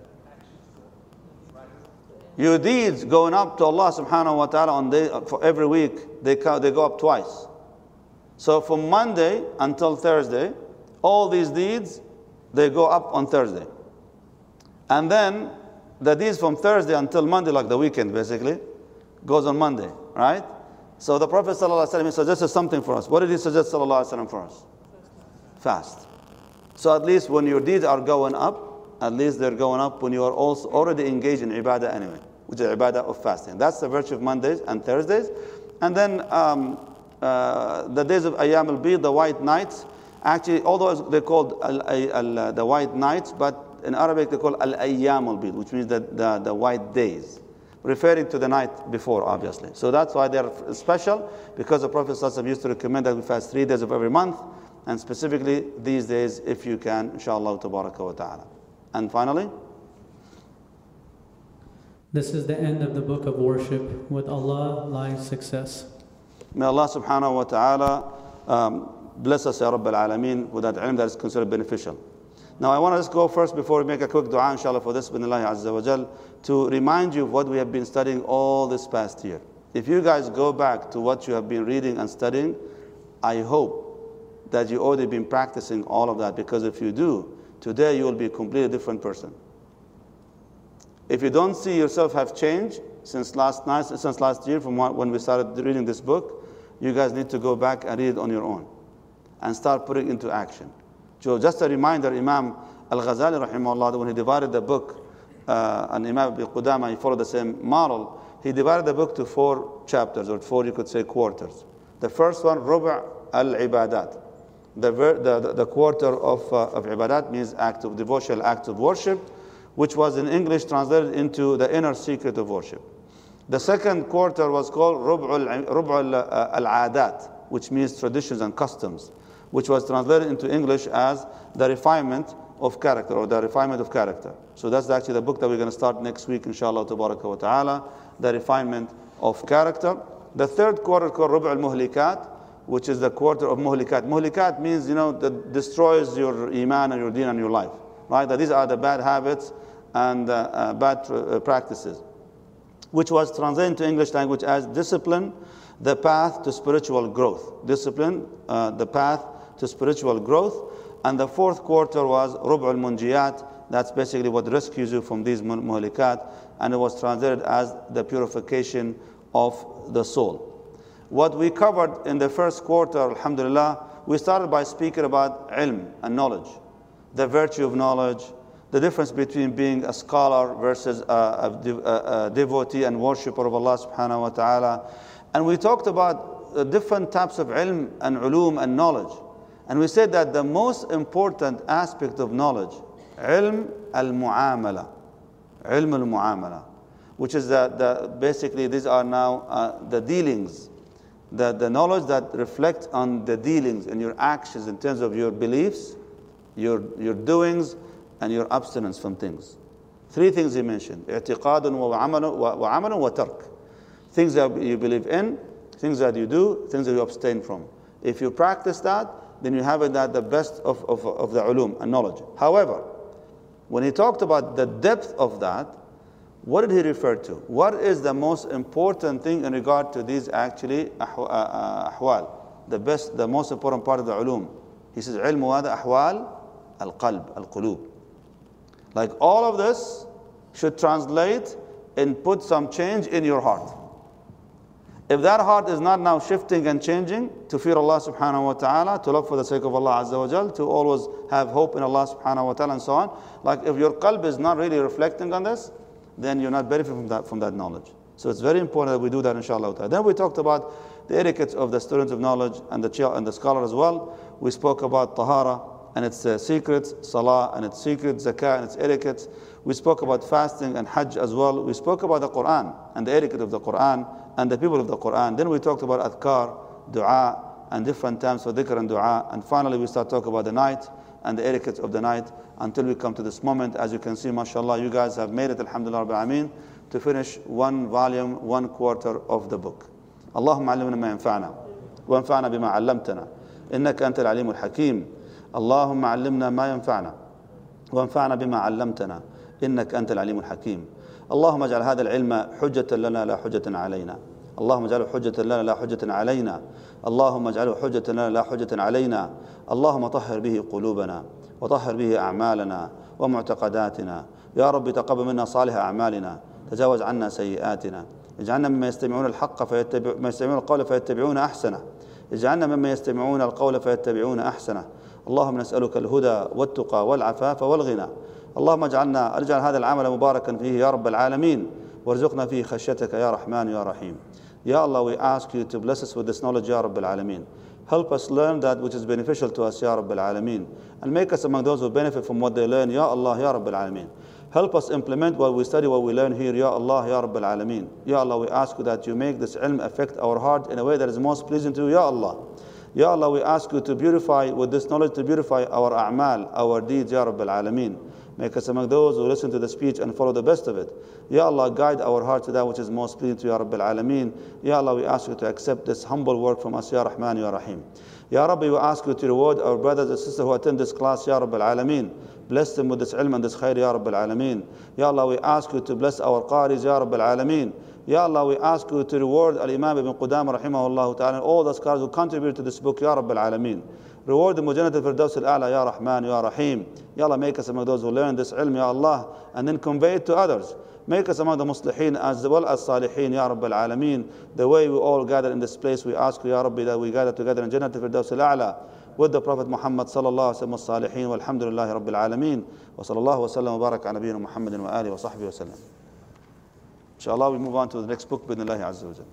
Your deeds going up to Allah subhanahu wa ta'ala on day, for every week, they, they go up twice. So from Monday until Thursday, all these deeds, they go up on Thursday. And then the deeds from Thursday until Monday, like the weekend basically, goes on Monday, right? So the Prophet ﷺ suggested something for us. What did he suggest ﷺ for us? Fast. So at least when your deeds are going up, at least they're going up when you are also already engaged in ibadah anyway, which is ibadah of fasting. That's the virtue of Mondays and Thursdays. And then um, uh, the days of Ayyam al-Bid, the white nights, actually, although they're called al, al, al, the white nights, but in Arabic they call al-Ayyam al-Bid, which means the, the, the white days, referring to the night before, obviously. So that's why they're special, because the Prophet ﷺ used to recommend that we fast three days of every month, and specifically these days, if you can, inshallah, tabaraka wa ta'ala. And finally, this is the end of the book of worship. With Allah lies success. May Allah subhanahu wa ta'ala um, bless us, Ya Rabbil Alameen, with that ilm that is considered beneficial. Now I want to just go first, before we make a quick dua, inshallah, for this, binillahi azza wa jal, to remind you of what we have been studying all this past year. If you guys go back to what you have been reading and studying, I hope that you already been practicing all of that, because if you do, today you will be a completely different person. If you don't see yourself have changed, since last night, since last year, from when we started reading this book, you guys need to go back and read it on your own and start putting it into action. So just a reminder, Imam Al-Ghazali, rahimahullah, when he divided the book, uh, and Imam Ibn Qudama, he followed the same model. He divided the book to four chapters, or four, you could say, quarters. The first one, Ruba' al-Ibadat. The, the, the, the quarter of, uh, of Ibadat means act of devotional act of worship, which was in English translated into the inner secret of worship. The second quarter was called Ruba' al-Adat, which means traditions and customs, which was translated into English as the refinement of character, or the refinement of character. So that's actually the book that we're going to start next week, inshallah, tabaraka wa ta'ala, the refinement of character. The third quarter called Ruba' al-Muhlikat, which is the quarter of Muhlikat. Muhlikat means, you know, that destroys your iman and your deen and your life, right? That these are the bad habits and uh, uh, bad uh, practices, which was translated into English language as discipline, the path to spiritual growth. Discipline, uh, the path to spiritual growth. And the fourth quarter was Ruba' al-Munjiyat. That's basically what rescues you from these muhlikat, and it was translated as the purification of the soul. What we covered in the first quarter, alhamdulillah, we started by speaking about ilm and knowledge, the virtue of knowledge, the difference between being a scholar versus a, a, a devotee and worshipper of Allah subhanahu wa ta'ala. And we talked about the different types of ilm and ulum and knowledge. And we said that the most important aspect of knowledge, ilm al-mu'amala, ilm al-mu'amala, which is the, the basically these are now uh, the dealings, the, the knowledge that reflects on the dealings and your actions in terms of your beliefs, your, your doings, and your abstinence from things. Three things he mentioned: i'tiqadun wa amalun wa amalun wa tark. Things that you believe in, things that you do, things that you abstain from. If you practice that, then you have in that the best of, of, of the ulum and knowledge. However, when he talked about the depth of that, what did he refer to? What is the most important thing in regard to these actually ahwal? The best, the most important part of the ulum. He says, ilmu hada ahwal al-qalb, al-qulub. Like all of this should translate and put some change in your heart. If that heart is not now shifting and changing to fear Allah subhanahu wa ta'ala, to love for the sake of Allah azza wa jal, to always have hope in Allah subhanahu wa ta'ala and so on, like if your qalb is not really reflecting on this, then you're not benefiting from that, from that knowledge. So it's very important that we do that, inshallah. Then we talked about the etiquette of the students of knowledge and the and the scholar as well. We spoke about tahara and its uh, secrets, salah and its secrets, zakah and its etiquette. We spoke about fasting and hajj as well. We spoke about the Quran and the etiquette of the Quran and the people of the Quran. Then we talked about adhkar, dua, and different times for dhikr and dua. And finally we start talking about the night and the etiquette of the night until we come to this moment. As you can see, mashallah, you guys have made it, alhamdulillah rabbil alameen, to finish one volume, one quarter of the book. Allahumma allimna ma yanfa'na wa anfa'na bima 'allamtana innaka antal alimul hakim. Allahumma allimna ma yanfa'na wa anfa'na bima 'allamtana innaka antal alimul hakim. اللهم اجعل هذا العلم حجة لنا لا حجة علينا. اللهم اجعله حجة لنا لا حجة علينا. اللهم اجعله حجة لنا لا حجة علينا. اللهم طهر به قلوبنا وطهر به أعمالنا ومعتقداتنا. يا رب تقبل منا صالح أعمالنا، تجاوز عنا سيئاتنا، اجعلنا مما يستمعون الحق فيتبع ما يستمعون القول فيتبعون أحسنه، اجعلنا مما يستمعون القول فيتبعون أحسنه. اللهم نسألك الهدى والتقى والعفاف والغنى. اللهم اجعلنا اجعل هذا العمل مباركا فيه يا رب العالمين وارزقنا فيه خشيتك يا رحمن يا رحيم. Ya Allah, we ask you to bless us with this knowledge, Ya Rabbil Alameen. Help us learn that which is beneficial to us, Ya Rabbil Alameen, and make us among those who benefit from what they learn, Ya Allah, Ya Rabbil Alameen. Help us implement what we study, what we learn here, Ya Allah, Ya Rabbil Alameen. Ya Allah, we ask you that you make this ilm affect our heart in a way that is most pleasing to you, Ya Allah. Ya Allah, we ask you to beautify with this knowledge, to beautify our a'mal, our deeds, Ya Rabbil Alameen. Make us among those who listen to the speech and follow the best of it. Ya Allah, guide our heart to that which is most pleasing to Ya Rabbil Alameen. Ya Allah, we ask you to accept this humble work from us, Ya Rahman, Ya Rahim. Ya Rabbi, we ask you to reward our brothers and sisters who attend this class, Ya Rabbil Alameen. Bless them with this ilm and this khair, Ya Rabbil Alameen. Ya Allah, we ask you to bless our qaris, Ya Rabbil Alameen. Ya Allah, we ask you to reward Al-Imam Ibn Qudama rahimahullah ta'ala and all the scholars who contribute to this book, Ya Rabbil Alameen. Reward them with Jannat al-Firdaus al-A'la, Ya Rahman, Ya Rahim. Ya Allah, make us among those who learn this ilm, Ya Allah, and then convey it to others. Make us among the Muslihin as well as Salihin, Ya Rabbil Alameen. The way we all gather in this place, we ask you, Ya Rabbi, that we gather together in Jannat al-Firdaus al-A'la with the Prophet Muhammad sallallahu alaihi wasallam, Salihin, walhamdulillahi Rabbil Alameen. Wa sallallahu wa sallam wa barak ala nabiyyina Muhammadin wa alihi wa sahbihi wa sallam. Inshallah, we move on to the next book, Bidnillahi Azza wa Jalla.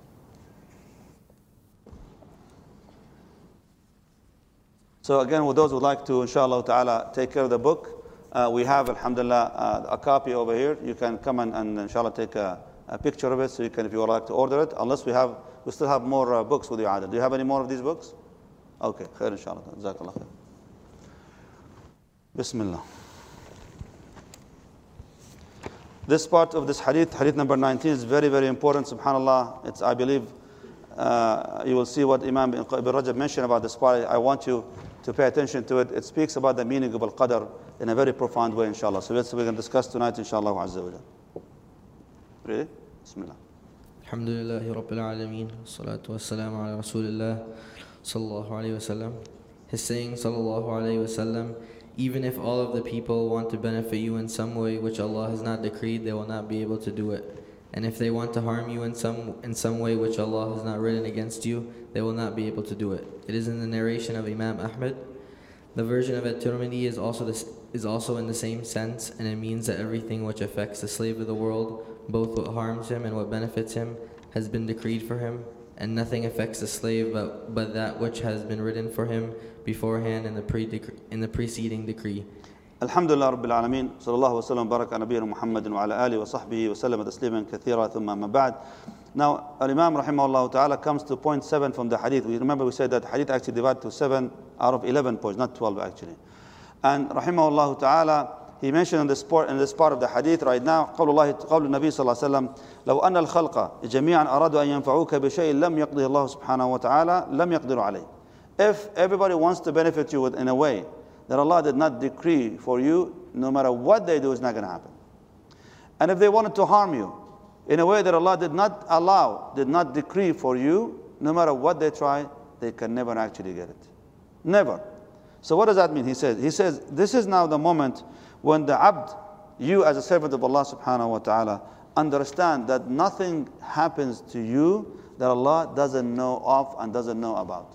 So again, with those who would like to, inshallah ta'ala, take care of the book, uh, we have, alhamdulillah, uh, a copy over here. You can come and, and inshallah, take a, a picture of it, so you can, if you would like to order it, unless we have, we still have more uh, books with you, Adil. Do you have any more of these books? Okay, khair, inshallah. Jazakallah khair. Bismillah. This part of this hadith, hadith number nineteen, is very, very important, subhanAllah. It's, I believe, uh, you will see what Imam Ibn Rajab mentioned about this part. I want you to pay attention to it. It speaks about the meaning of Al-Qadr in a very profound way, inshallah. So that's what we're going to discuss tonight, inshallah, Azza wa Jal. Ready? Bismillah. Alhamdulillahi Rabbil Alameen. Salatu wassalamu ala Rasulillah. Sallallahu alayhi wasallam. His saying, Sallallahu alayhi wasallam, even if all of the people want to benefit you in some way which Allah has not decreed, they will not be able to do it. And if they want to harm you in some in some way which Allah has not written against you, they will not be able to do it. It is in the narration of Imam Ahmad. The version of At-Tirmidhi is also this, is also in the same sense, and it means that everything which affects the slave of the world, both what harms him and what benefits him, has been decreed for him, and nothing affects the slave but, but that which has been written for him beforehand in the pre in the preceding decree. Alhamdulillah Rabbil Alameen. Sallallahu wa sallam baraka nabiyyina Muhammadin wa ala alihi wa sahbihi wa sallam tasliman kathira thumma ma ba'd. Now, Al-Imam rahimahullah ta'ala comes to point seven from the hadith. We remember we said that hadith actually divided to seven out of eleven points, not twelve actually. And rahimahullah ta'ala, he mentioned in this part, in this part of the hadith right now, قول الله قول النبي صلى الله عليه وسلم لو أن الخلق جميعا أرادوا أن ينفعوك بشيء لم يقضه الله سبحانه وتعالى لم يقدروا عليه. If everybody wants to benefit you in a way that Allah did not decree for you, no matter what they do, it's not going to happen. And if they wanted to harm you in a way that Allah did not allow, did not decree for you, no matter what they try, they can never actually get it. Never. So what does that mean? He says, he says, this is now the moment when the abd, you as a servant of Allah subhanahu wa ta'ala, understand that nothing happens to you that Allah doesn't know of and doesn't know about.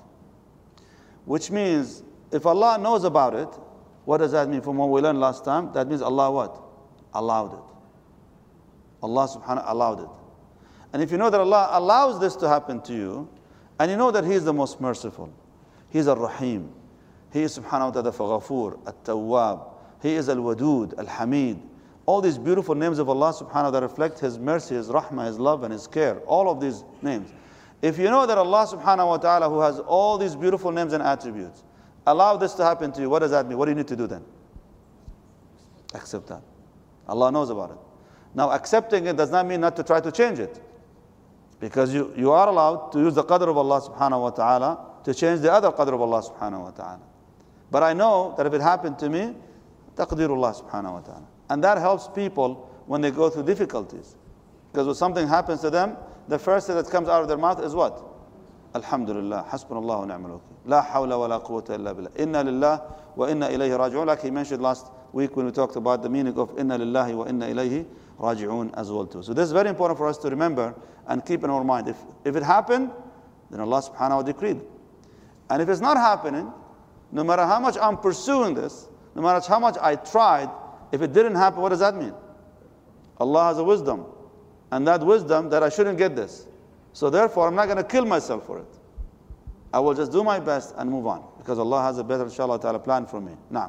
Which means, if Allah knows about it, what does that mean? From what we learned last time, that means Allah what? Allowed it. Allah subhanahu wa ta'ala allowed it. And if you know that Allah allows this to happen to you, and you know that He is the most merciful, He is Ar-Rahim, He is subhanahu wa ta'ala the Ghafur, At-Tawwab, He is Al-Wadud, Al-Hamid. All these beautiful names of Allah subhanahu wa ta'ala reflect His mercy, His rahmah, His love and His care. All of these names. If you know that Allah subhanahu wa ta'ala, who has all these beautiful names and attributes, allow this to happen to you, what does that mean? What do you need to do then? Accept that. Allah knows about it. Now, accepting it does not mean not to try to change it. Because you, you are allowed to use the qadr of Allah subhanahu wa ta'ala to change the other qadr of Allah subhanahu wa ta'ala. But I know that if it happened to me, taqdirullah subhanahu wa ta'ala. And that helps people when they go through difficulties. Because when something happens to them, the first thing that comes out of their mouth is what? Alhamdulillah, hasbunallah wa ni'mal wakeel. La hawla wa la quwwata illa billah. Inna lillah wa inna ilayhi raji'un. Like he mentioned last week when we talked about the meaning of inna lillahi wa inna ilayhi raji'un as well too. So this is very important for us to remember and keep in our mind. If, if it happened, then Allah subhanahu wa ta'ala decreed. And if it's not happening, no matter how much I'm pursuing this, no matter how much I tried, if it didn't happen, what does that mean? Allah has a wisdom. And that wisdom that I shouldn't get this. So therefore, I'm not going to kill myself for it. I will just do my best and move on. Because Allah has a better, inshallah ta'ala, plan for me. Naam.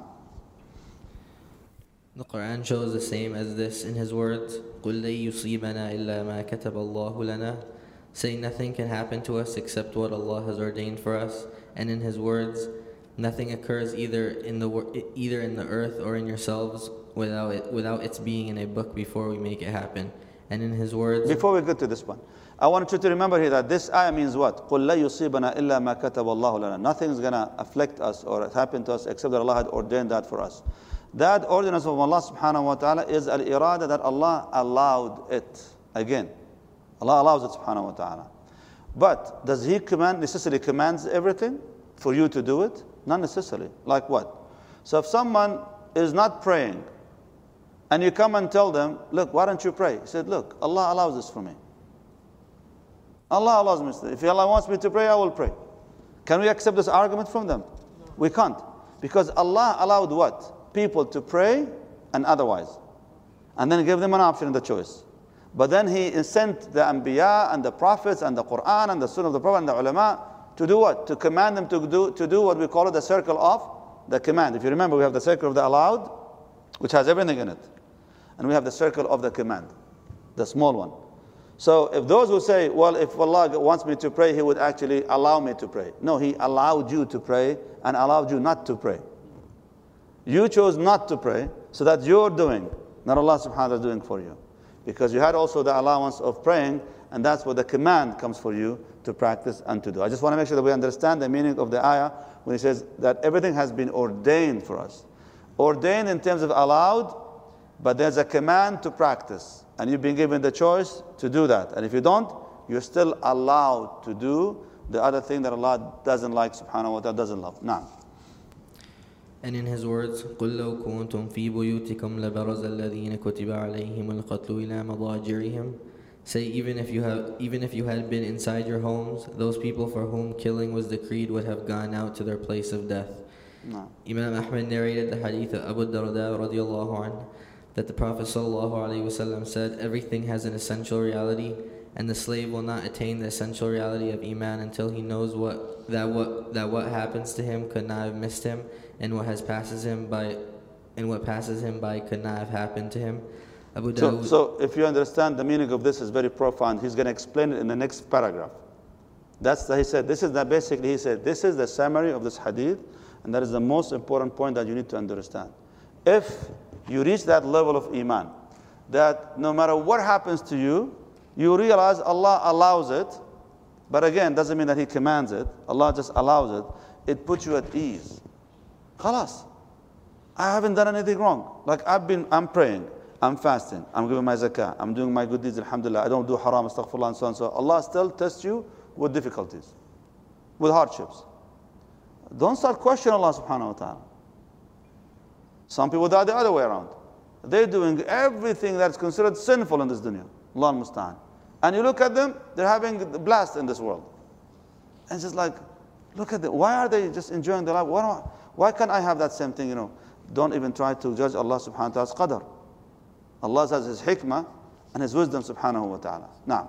The Quran shows the same as this in His words, قُلْ لَن يُصِيبَنَا إِلَّا مَا كَتَبَ اللَّهُ لَنَا. Say nothing can happen to us except what Allah has ordained for us. And in His words, nothing occurs either in the either in the earth or in yourselves without it, without its being in a book before we make it happen. And in His words... Before we get to this one, I want you to remember here that this ayah means what? قُلْ لَن يُصِيبَنَا إِلَّا مَا كَتَبَ اللَّهُ لَنَا. Nothing's going to afflict us or happen to us except that Allah had ordained that for us. That ordinance of Allah subhanahu wa ta'ala is al-irada, that Allah allowed it. Again, Allah allows it subhanahu wa ta'ala. But does He command, necessarily commands everything for you to do it? Not necessarily. Like what? So if someone is not praying, and you come and tell them, look, why don't you pray? He said, look, Allah allows this for me. Allah allows me to. If Allah wants me to pray, I will pray. Can we accept this argument from them? No. We can't. Because Allah allowed what? People to pray and otherwise. And then gave them an option in the choice. But then He sent the Anbiya and the Prophets and the Quran and the Sunnah of the Prophet and the Ulama to do what? To command them to do, to do what we call it the circle of the command. If you remember, we have the circle of the allowed, which has everything in it. And we have the circle of the command, the small one. So if those who say, well, if Allah wants me to pray, He would actually allow me to pray. No, He allowed you to pray and allowed you not to pray. You chose not to pray, so that you're doing, not Allah subhanahu wa ta'ala doing for you. Because you had also the allowance of praying, and that's where the command comes for you to practice and to do. I just want to make sure that we understand the meaning of the ayah when He says that everything has been ordained for us. Ordained in terms of allowed, but there's a command to practice. And you've been given the choice to do that. And if you don't, you're still allowed to do the other thing that Allah doesn't like, subhanahu wa ta'ala, doesn't love. Now. And in His words, قُلْ لَوْ كُنْتُمْ فِي بُيُوتِكُمْ لَبَرَزَ الَّذِينَ كُتِبَ عَلَيْهِمُ الْقَتْلُ إِلَى مَضَاجِعِهِمْ. Say, even if you have, even if you had been inside your homes, those people for whom killing was decreed would have gone out to their place of death. No. Imam Ahmad narrated the hadith of Abu Darda radiallahu anhu, that the Prophet ﷺ said, everything has an essential reality, and the slave will not attain the essential reality of Iman until he knows what that what that what happens to him could not have missed him, and what has passes him by and what passes him by could not have happened to him. Abu So, Dawud. so if you understand the meaning of this is very profound, he's going to explain it in the next paragraph. That's the, he said, this is the basically, he said, this is the summary of this hadith, and that is the most important point that you need to understand. If you reach that level of Iman, that no matter what happens to you, you realize Allah allows it, but again, doesn't mean that He commands it. Allah just allows it. It puts you at ease. Khalas. I haven't done anything wrong. Like I've been, I'm praying, I'm fasting, I'm giving my zakah, I'm doing my good deeds, alhamdulillah, I don't do haram, astaghfirullah, and so on. So Allah still tests you with difficulties, with hardships. Don't start questioning Allah subhanahu wa ta'ala. Some people die the other way around. They're doing everything that's considered sinful in this dunya. Allah al-Musta'an. And you look at them, they're having a blast in this world. And it's just like, look at them. Why are they just enjoying their life? Why, don't I, why can't I have that same thing, you know? Don't even try to judge Allah subhanahu wa ta'ala's qadr. Allah has His hikmah and His wisdom subhanahu wa ta'ala. Now.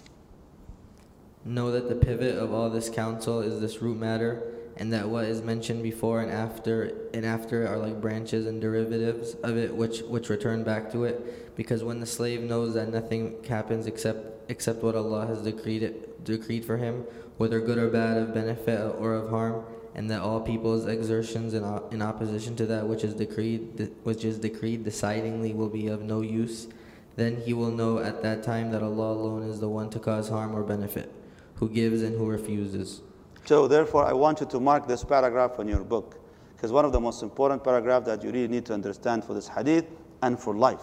Know that the pivot of all this counsel is this root matter, and that what is mentioned before and after and after are like branches and derivatives of it which, which return back to it. Because when the slave knows that nothing happens except except what Allah has decreed it, decreed for him, whether good or bad, of benefit or of harm, and that all people's exertions in, in opposition to that which is decreed which is decreed decidingly will be of no use, then he will know at that time that Allah alone is the one to cause harm or benefit, who gives and who refuses. So therefore, I want you to mark this paragraph in your book, because one of the most important paragraphs that you really need to understand for this hadith and for life.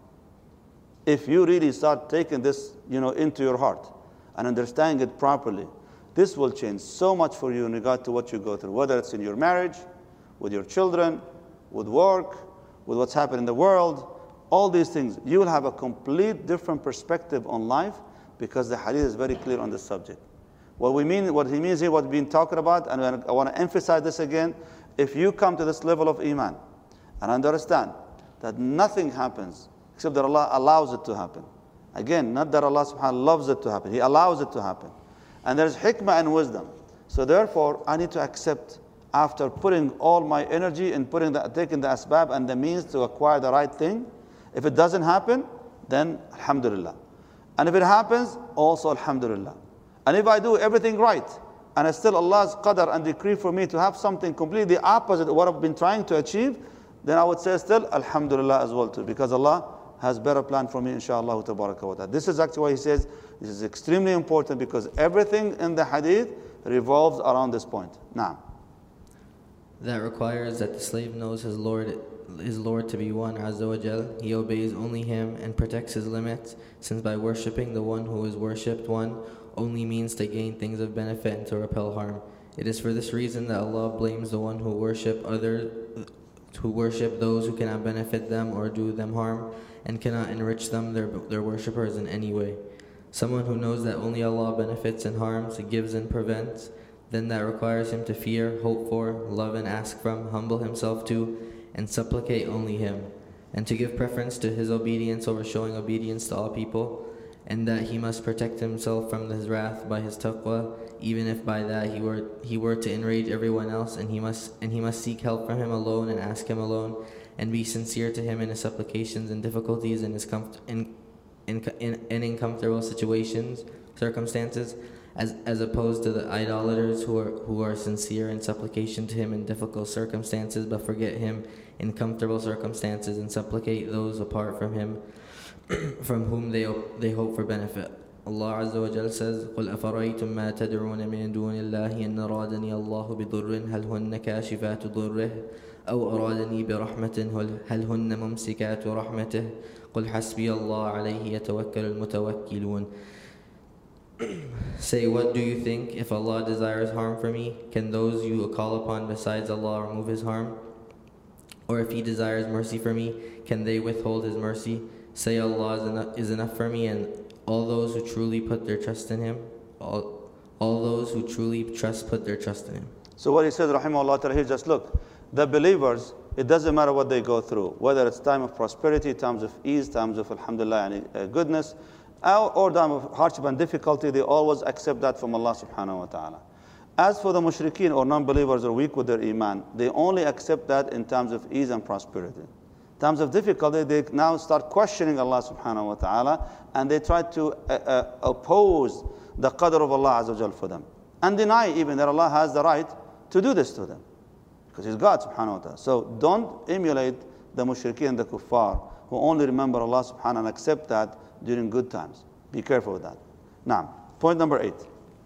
If you really start taking this, you know, into your heart and understanding it properly, this will change so much for you in regard to what you go through, whether it's in your marriage, with your children, with work, with what's happening in the world, all these things. You will have a complete different perspective on life, because the hadith is very clear on this subject. What we mean, what he means here, what we've been talking about, and I want to emphasize this again, if you come to this level of Iman and understand that nothing happens except that Allah allows it to happen. Again, not that Allah subhanahu wa ta'ala loves it to happen, He allows it to happen. And there's hikmah and wisdom. So therefore, I need to accept, after putting all my energy and putting the, taking the asbab and the means to acquire the right thing, if it doesn't happen, then alhamdulillah. And if it happens, also alhamdulillah. And if I do everything right, and it's still Allah's qadr and decree for me to have something completely opposite of what I've been trying to achieve, then I would say still alhamdulillah as well too, because Allah has better plan for me, inshallah tabaraka wa ta'ala. This is actually why he says this is extremely important, because everything in the hadith revolves around this point. Now, that requires that the slave knows his Lord his Lord to be one, Azza wa Jal. He obeys only Him and protects His limits, since by worshipping the one who is worshipped one only means to gain things of benefit and to repel harm. It is for this reason that Allah blames the one who worship others, who worship those who cannot benefit them or do them harm, and cannot enrich them, their, their worshippers, in any way. Someone who knows that only Allah benefits and harms, gives and prevents, then that requires him to fear, hope for, love and ask from, humble himself to, and supplicate only Him, and to give preference to His obedience over showing obedience to all people, and that he must protect himself from His wrath by his taqwa, even if by that he were he were to enrage everyone else, and he must and he must seek help from Him alone and ask Him alone, and be sincere to Him in his supplications and difficulties and his comfort in in in, in uncomfortable situations, circumstances, as as opposed to the idolaters who are who are sincere in supplication to Him in difficult circumstances, but forget Him in comfortable circumstances and supplicate those apart from Him, from whom they they hope for benefit. Allah Azza wa Jal says, قُلْ أَفَرَيْتُم مَا تَدْعُونَ مِن دُونِ اللَّهِ إِنْ أَرَادَنِي اللَّهُ بِضُرٍّ هَلْ هُنَّ كَاشِفَاتُ ضُرِّهِ أَوْ أَرَادَنِي بِرَحْمَةٍ هَلْ هُنَّ مُمْسِكَاتُ رَحْمَتِهِ قُلْ حَسْبِيَ اللَّهُ عَلَيْهِ يَتَوَكَّلُ الْمُتَوَكِّلُونَ. Say, what do you think? If Allah desires harm for me, can those you call upon besides Allah remove His harm? Or if He desires mercy for me, can they withhold His mercy? Say, Allah is enough, is enough for me, and all those who truly put their trust in Him, all, all those who truly trust put their trust in Him. So what he says, rahimahullah ta'ala, here, just look, the believers, it doesn't matter what they go through, whether it's time of prosperity, times of ease, times of alhamdulillah, and uh, goodness, or, or time of hardship and difficulty, they always accept that from Allah subhanahu wa ta'ala. As for the mushrikeen or non-believers or weak with their iman, they only accept that in times of ease and prosperity. In times of difficulty, they now start questioning Allah subhanahu wa ta'ala, and they try to uh, uh, oppose the qadr of Allah azza wa jal for them, and deny even that Allah has the right to do this to them, because He's God subhanahu wa ta'ala. So don't emulate the mushrikeen and the kuffar who only remember Allah subhanahu wa ta'ala and accept that during good times. Be careful with that. Now, point number eight.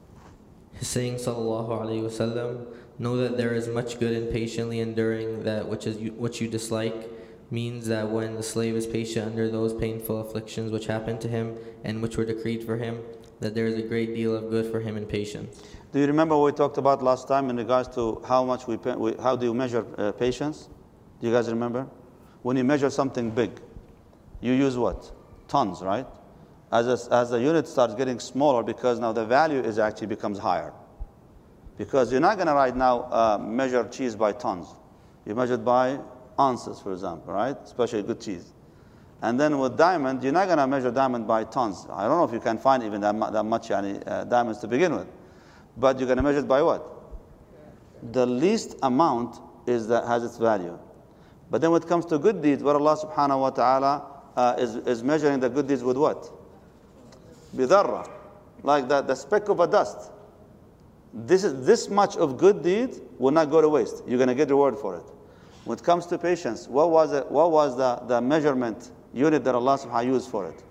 His saying, sallallahu alayhi wa sallam, know that there is much good in patiently enduring that which is you, which you dislike, means that when the slave is patient under those painful afflictions which happen to him and which were decreed for him, that there is a great deal of good for him in patience. Do you remember what we talked about last time in regards to how much we, we how do you measure uh, patience? Do you guys remember? When you measure something big, you use what? Tons, right? As a, as the unit starts getting smaller, because now the value is actually becomes higher. Because you're not going to right now uh, measure cheese by tons. You measure it by ounces, for example, right? Especially good cheese. And then with diamond, you're not going to measure diamond by tons. I don't know if you can find even that, that much yani, uh, diamonds to begin with. But you're going to measure it by what? The least amount is that has its value. But then when it comes to good deeds, what Allah subhanahu wa ta'ala uh, is, is measuring the good deeds with what? Bidarra. Like that, the speck of a dust. This, is, this much of good deeds will not go to waste. You're going to get reward for it. When it comes to patience, what was, it, what was the, the measurement unit that Allah subhanahu wa ta'ala used for it?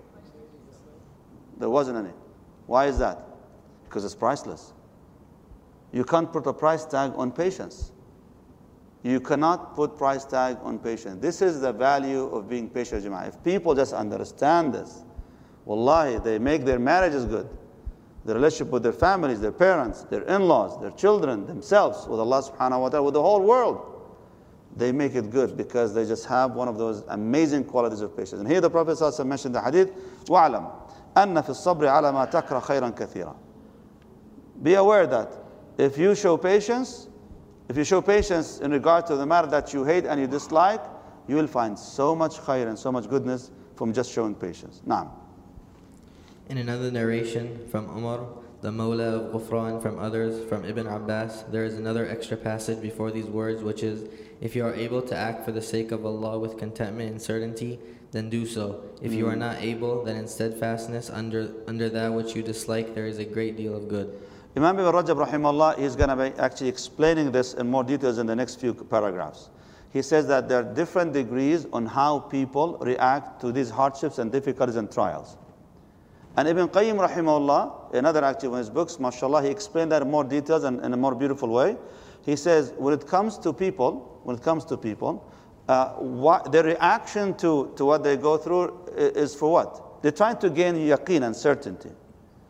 There wasn't any. Why is that? Because it's priceless. You can't put a price tag on patience. You cannot put price tag on patience. This is the value of being patient, Jama'ah. If people just understand this, wallahi, they make their marriages good, their relationship with their families, their parents, their in-laws, their children, themselves, with Allah subhanahu wa ta'ala, with the whole world. They make it good because they just have one of those amazing qualities of patience. And here the Prophet ﷺ mentioned the hadith, وَعْلَمْ أَنَّ فِي الصَّبْرِ عَلَى مَا تَكْرَ خَيْرًا كَثِيرًا. Be aware that if you show patience, if you show patience in regard to the matter that you hate and you dislike, you will find so much khayr and so much goodness from just showing patience. Naam. In another narration from Umar, the Mawla of Ghufran, from others, from Ibn Abbas, there is another extra passage before these words, which is, if you are able to act for the sake of Allah with contentment and certainty, then do so. If you are not able, then in steadfastness under under that which you dislike, there is a great deal of good. Imam Ibn Rajab rahimahullah is going to be actually explaining this in more details in the next few paragraphs. He says that there are different degrees on how people react to these hardships and difficulties and trials. And Ibn Qayyim rahimahullah, another actually in his books, mashallah, he explained that in more details and in a more beautiful way. He says, when it comes to people, when it comes to people, uh, what, their reaction to, to what they go through is for what? They're trying to gain yaqeen and certainty.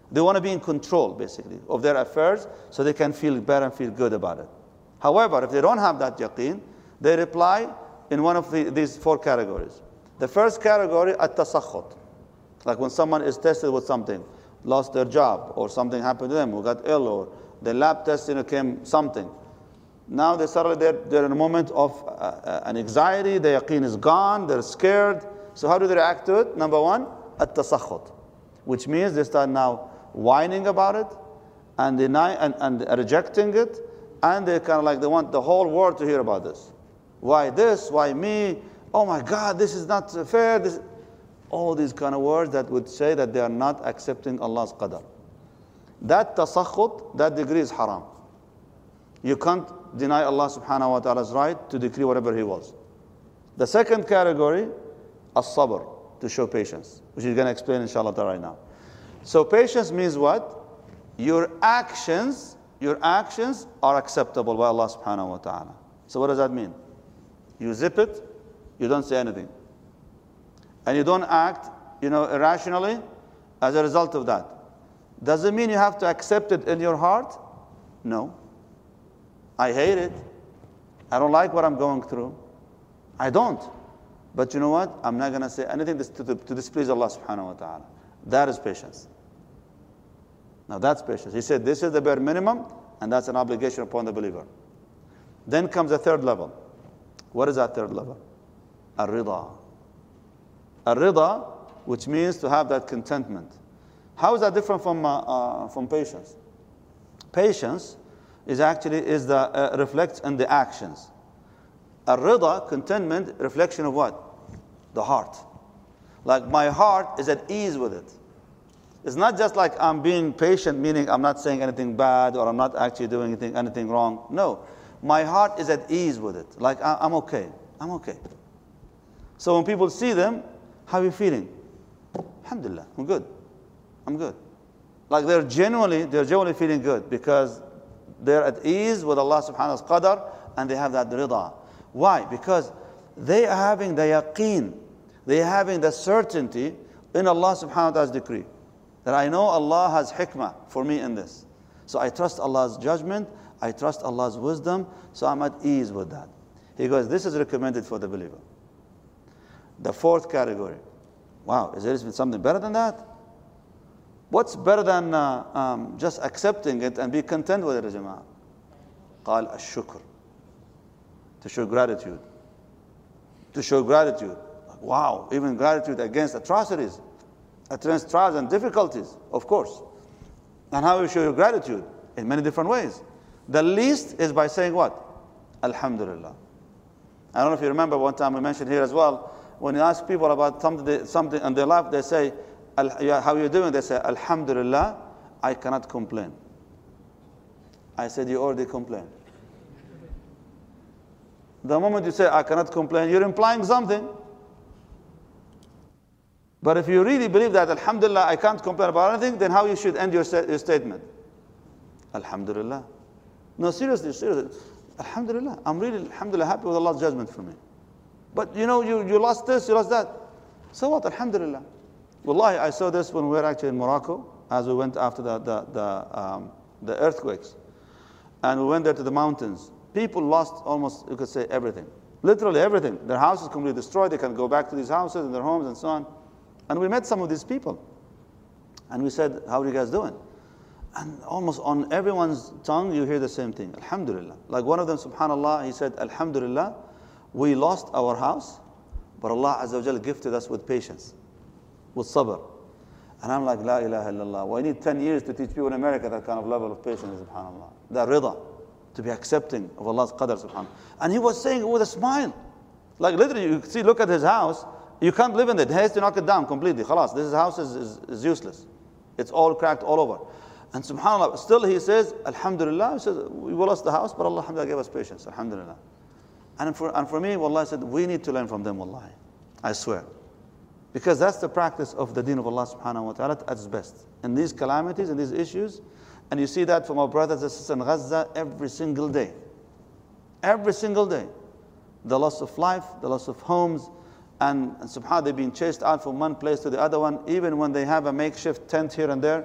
They want to be in control, basically, of their affairs so they can feel better and feel good about it. However, if they don't have that yaqeen, they reply in one of the, these four categories. The first category, at-tasakhut. Like when someone is tested with something, lost their job, or something happened to them, who got ill, or the lab test, you know, came something. Now they suddenly, they're, they're in a moment of uh, an anxiety, the yaqeen is gone, they're scared. So how do they react to it? Number one, at-tasakhut, which means they start now whining about it, and deny and, and rejecting it, and they kind of like, they want the whole world to hear about this. Why this? Why me? Oh my God, this is not fair. This, all these kind of words that would say that they are not accepting Allah's qadar. That tasakhut, that degree is haram. You can't deny Allah subhanahu wa ta'ala's right to decree whatever He wills. The second category, as-sabr, to show patience, which he's going to explain inshallah right now. So patience means what? Your actions, your actions are acceptable by Allah subhanahu wa ta'ala. So what does that mean? You zip it, you don't say anything. And you don't act, you know, irrationally as a result of that. Does it mean you have to accept it in your heart? No. I hate it. I don't like what I'm going through. I don't. But you know what? I'm not going to say anything to, to, to displease Allah subhanahu wa ta'ala. That is patience. Now that's patience. He said this is the bare minimum, and that's an obligation upon the believer. Then comes the third level. What is that third level? Ar-rida. Ar-rida, which means to have that contentment. How is that different from, uh, uh, from patience? Patience is actually is the uh, reflects in the actions. Ar-rida, contentment, reflection of what? The heart. Like my heart is at ease with it. It's not just like I'm being patient, meaning I'm not saying anything bad or I'm not actually doing anything, anything wrong. No, my heart is at ease with it. Like I'm okay, I'm okay. So when people see them, how are you feeling? Alhamdulillah, I'm good. I'm good. Like they're genuinely, they're genuinely feeling good because they're at ease with Allah subhanahu wa ta'ala qadar, and they have that rida. Why? Because they are having the yaqeen, they are having the certainty in Allah subhanahu wa ta'ala's decree. That I know Allah has hikmah for me in this. So I trust Allah's judgment, I trust Allah's wisdom, so I'm at ease with that. He goes, this is recommended for the believer. The fourth category. Wow, is there something better than that? What's better than uh, um, just accepting it and be content with it, Jama'ah? قال الشكر. To show gratitude. To show gratitude. Like, wow, even gratitude against atrocities, against trials and difficulties, of course. And how you show your gratitude? In many different ways. The least is by saying what? Alhamdulillah. I don't know if you remember one time we mentioned here as well, when you ask people about something, something in their life, they say, how are you doing? They say, Alhamdulillah, I cannot complain. I said, you already complain. The moment you say, I cannot complain, you're implying something. But if you really believe that, Alhamdulillah, I can't complain about anything, then how you should end your, your statement? Alhamdulillah. No, seriously, seriously. Alhamdulillah. I'm really, Alhamdulillah, happy with Allah's judgment for me. But you know, you, you lost this, you lost that. So what? Alhamdulillah. Wallahi, I saw this when we were actually in Morocco, as we went after the, the, the, um, the earthquakes. And we went there to the mountains. People lost almost, you could say, everything. Literally everything. Their houses completely destroyed. They can go back to these houses and their homes and so on. And we met some of these people. And we said, how are you guys doing? And almost on everyone's tongue, you hear the same thing. Alhamdulillah. Like one of them, subhanAllah, he said, Alhamdulillah, we lost our house, but Allah Azza wa Jal gifted us with patience, with sabr. And I'm like, La ilaha illallah. Well, I need ten years to teach people in America that kind of level of patience, subhanAllah. That rida, to be accepting of Allah's qadr, subhanAllah. And he was saying it with a smile. Like literally, you see, look at his house. You can't live in it. He has to knock it down completely. Khalas, this house is, is, is useless. It's all cracked all over. And subhanAllah, still he says, Alhamdulillah, he says, we lost the house, but Allah alhamdulillah gave us patience, Alhamdulillah. And for, and for me, Wallahi, I said, we need to learn from them, Wallahi. I swear. Because that's the practice of the deen of Allah subhanahu wa ta'ala at its best. In these calamities, in these issues, and you see that from our brothers and sisters in Gaza every single day. Every single day. The loss of life, the loss of homes, and, and subhanAllah, they've been chased out from one place to the other one, even when they have a makeshift tent here and there,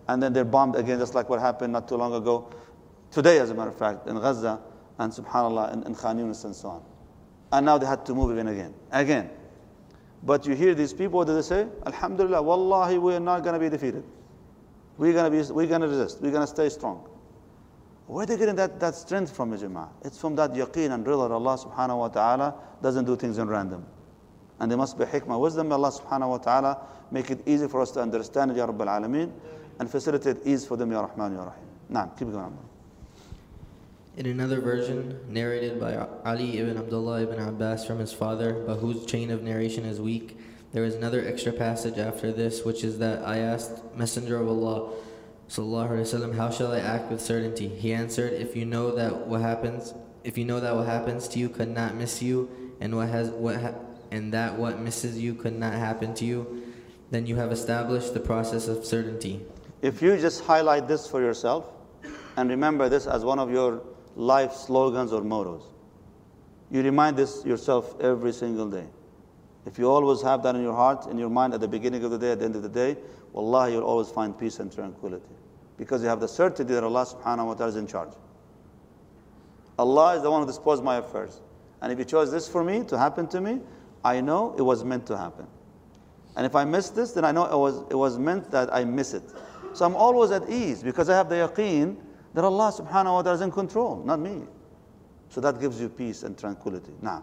and then they're bombed again, just like what happened not too long ago, today as a matter of fact, in Gaza, and subhanAllah, in, in Khan Yunis and so on. And now they had to move even again, again. But you hear these people, what do they say? Alhamdulillah, wallahi, we are not going to be defeated. We're going to be, we're going to resist. We're going to stay strong. Where are they getting that, that strength from, ya Jama'ah? It's from that yaqeen and rida that Allah subhanahu wa ta'ala doesn't do things in random. And there must be hikmah, wisdom. May Allah subhanahu wa ta'ala make it easy for us to understand it, Ya Rabbil Alameen, and facilitate ease for them, Ya Rahman, Ya Rahim. Naam, keep going. In another version, narrated by Ali ibn Abdullah ibn Abbas from his father, but whose chain of narration is weak, there is another extra passage after this, which is that I asked Messenger of Allah, sallallahu alaihi wasallam, how shall I act with certainty? He answered, if you know that what happens, if you know that what happens to you could not miss you, and what has what ha- and that what misses you could not happen to you, then you have established the process of certainty. If you just highlight this for yourself, and remember this as one of your life slogans or mottos, you remind this yourself every single day. If you always have that in your heart, in your mind, at the beginning of the day, at the end of the day, wallahi, you'll always find peace and tranquility. Because you have the certainty that Allah subhanahu wa ta'ala is in charge. Allah is the one who disposed my affairs. And if He chose this for me, to happen to me, I know it was meant to happen. And if I miss this, then I know it was, it was meant that I miss it. So I'm always at ease because I have the yaqeen that Allah subhanahu wa ta'ala is in control, not me. So that gives you peace and tranquility. Now,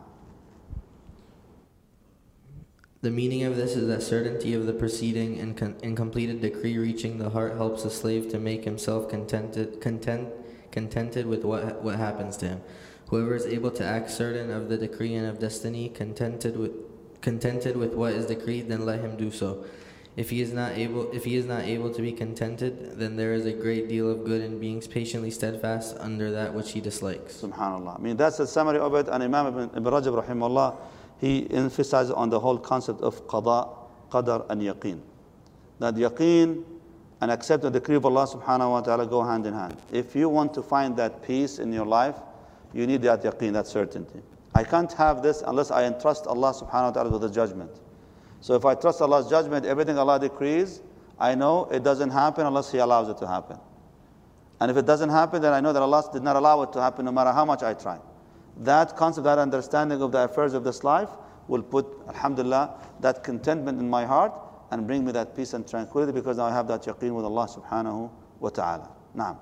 the meaning of this is that certainty of the preceding and, con- and completed decree reaching the heart helps the slave to make himself contented, content, contented with what what happens to him. Whoever is able to act certain of the decree and of destiny, contented with contented with what is decreed, then let him do so. If he is not able, if he is not able to be contented, then there is a great deal of good in being patiently steadfast under that which he dislikes. subhanAllah. I mean, that's the summary of it. And Imam Ibn, Ibn Rajab, rahimahullah, he emphasizes on the whole concept of qada, qadar, and yaqeen. That yaqeen and accept the decree of Allah subhanahu wa ta'ala go hand in hand. If you want to find that peace in your life, you need that yaqeen, that certainty. I can't have this unless I entrust Allah subhanahu wa ta'ala with the judgment. So if I trust Allah's judgment, everything Allah decrees, I know it doesn't happen unless He allows it to happen. And if it doesn't happen, then I know that Allah did not allow it to happen no matter how much I try. That concept, that understanding of the affairs of this life will put, alhamdulillah, that contentment in my heart and bring me that peace and tranquility because now I have that yaqeen with Allah subhanahu wa ta'ala. Naam.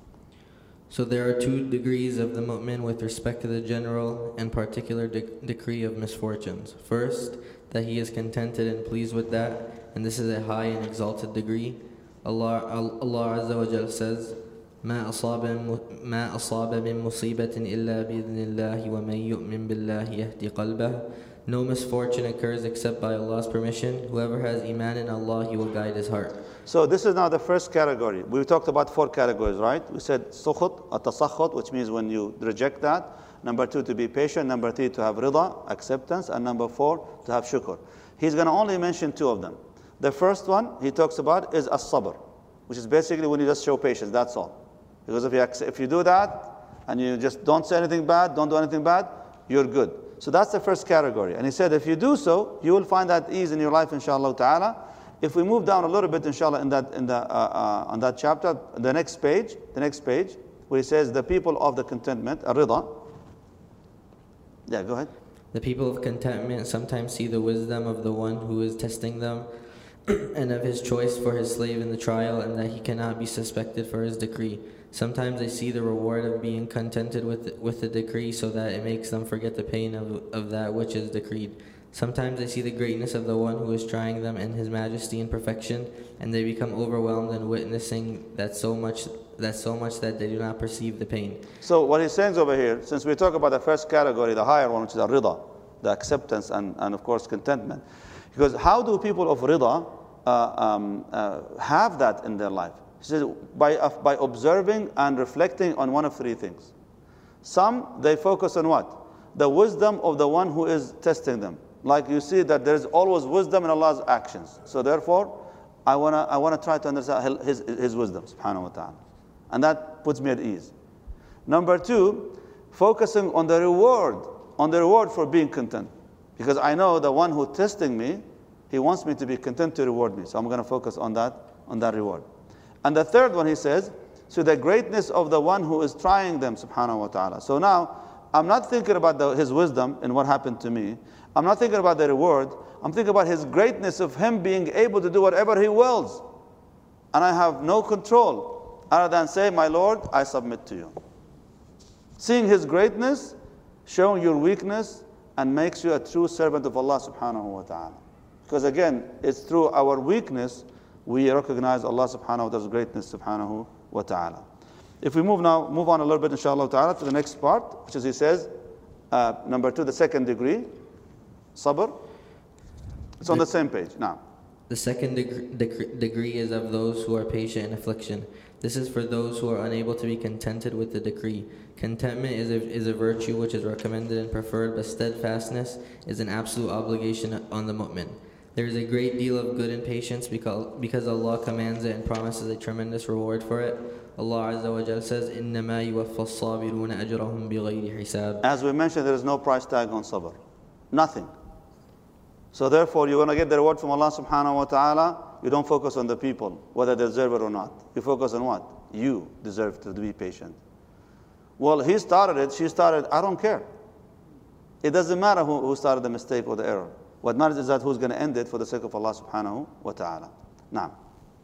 So there are two degrees of the mu'min with respect to the general and particular de- decree of misfortunes. First, that he is contented and pleased with that, and this is a high and exalted degree. Allah, Allah Azza wa Jal says, ما أصاب ما أصاب من مصيبة إلا بإذن الله ومن يؤمن بالله يهدي قلبه. No misfortune occurs except by Allah's permission. Whoever has iman in Allah, He will guide his heart. So this is now the first category. We talked about four categories, right? We said sukhut, atasakhut, which means when you reject that. Number two, to be patient. Number three, to have rida, acceptance. And number four, to have shukr. He's going to only mention two of them. The first one he talks about is as-sabr, which is basically when you just show patience, that's all. Because if you, accept, if you do that, and you just don't say anything bad, don't do anything bad, you're good. So that's the first category. And he said, if you do so, you will find that ease in your life, inshallah ta'ala. If we move down a little bit, inshallah, in that, in the, uh, uh, on that chapter, the next page, the next page, where he says, the people of the contentment, ar-rida. Yeah, go ahead. The people of contentment sometimes see the wisdom of the one who is testing them and of his choice for his slave in the trial, and that he cannot be suspected for his decree. Sometimes they see the reward of being contented with with the decree so that it makes them forget the pain of, of that which is decreed. Sometimes they see the greatness of the one who is trying them and his majesty and perfection, and they become overwhelmed in witnessing that so much that so much that they do not perceive the pain. So what he's saying over here, since we talk about the first category, the higher one, which is the rida, the acceptance and, and of course contentment. Because how do people of rida uh, um, uh, have that in their life? He says, by, uh, by observing and reflecting on one of three things. Some, they focus on what? The wisdom of the one who is testing them. Like you see that there is always wisdom in Allah's actions. So therefore, I want to I wanna try to understand his, his wisdom, subhanahu wa ta'ala. And that puts me at ease. Number two, focusing on the reward, on the reward for being content. Because I know the one who testing me, he wants me to be content to reward me. So I'm going to focus on that, on that reward. And the third one, he says, to the greatness of the one who is trying them, subhanahu wa ta'ala. So now, I'm not thinking about the, his wisdom and what happened to me. I'm not thinking about the reward. I'm thinking about his greatness of him being able to do whatever he wills. And I have no control other than say, my Lord, I submit to you. Seeing his greatness, showing your weakness, and makes you a true servant of Allah subhanahu wa ta'ala. Because again, it's through our weakness we recognize Allah subhanahu wa ta'ala's greatness subhanahu wa ta'ala. If we move now, move on a little bit inshallah ta'ala to the next part, which is he says, uh, number two, the second degree, sabr. It's on the same page now. The second deg- deg- degree is of those who are patient in affliction. This is for those who are unable to be contented with the decree. Contentment is a, is a virtue which is recommended and preferred, but steadfastness is an absolute obligation on the mu'min. There is a great deal of good in patience because, because Allah commands it and promises a tremendous reward for it. Allah Azza wa Jal says, إِنَّمَا يُوَفَّى الصَّابِرُونَ أَجْرَهُم بِغَيْرِ حِسَابٍ. As we mentioned, there is no price tag on sabr. Nothing. So therefore, you want to get the reward from Allah subhanahu wa ta'ala, you don't focus on the people, whether they deserve it or not. You focus on what? You deserve to be patient. Well, he started it, she started, I don't care. It doesn't matter who, who started the mistake or the error. What matters is that who's going to end it for the sake of Allah subhanahu wa ta'ala. Now.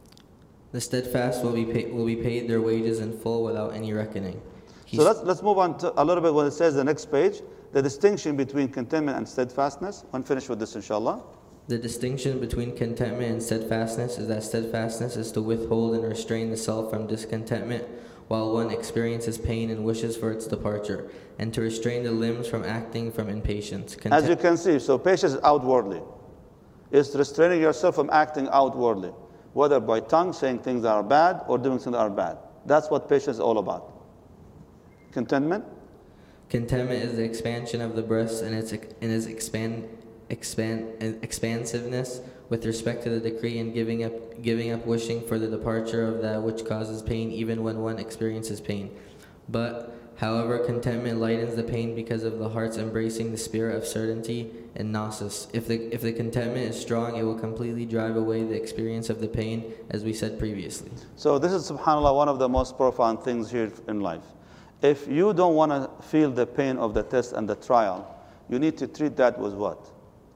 The steadfast will be, pay, will be paid their wages in full without any reckoning. He's so let's, let's move on to a little bit when it says the next page, the distinction between contentment and steadfastness. When finished with this, inshallah. The distinction between contentment and steadfastness is that steadfastness is to withhold and restrain the self from discontentment while one experiences pain and wishes for its departure, and to restrain the limbs from acting from impatience. Content- As you can see, so patience is outwardly. It's restraining yourself from acting outwardly, whether by tongue, saying things that are bad, or doing things that are bad. That's what patience is all about. Contentment? Contentment is the expansion of the breast and its, and its expand, expand, expansiveness with respect to the decree, and giving up, giving up wishing for the departure of that which causes pain, even when one experiences pain. But, however, contentment lightens the pain because of the heart's embracing the spirit of certainty and gnosis. If the, if the contentment is strong, it will completely drive away the experience of the pain, as we said previously. So this is, subhanAllah, one of the most profound things here in life. If you don't want to feel the pain of the test and the trial, you need to treat that with what?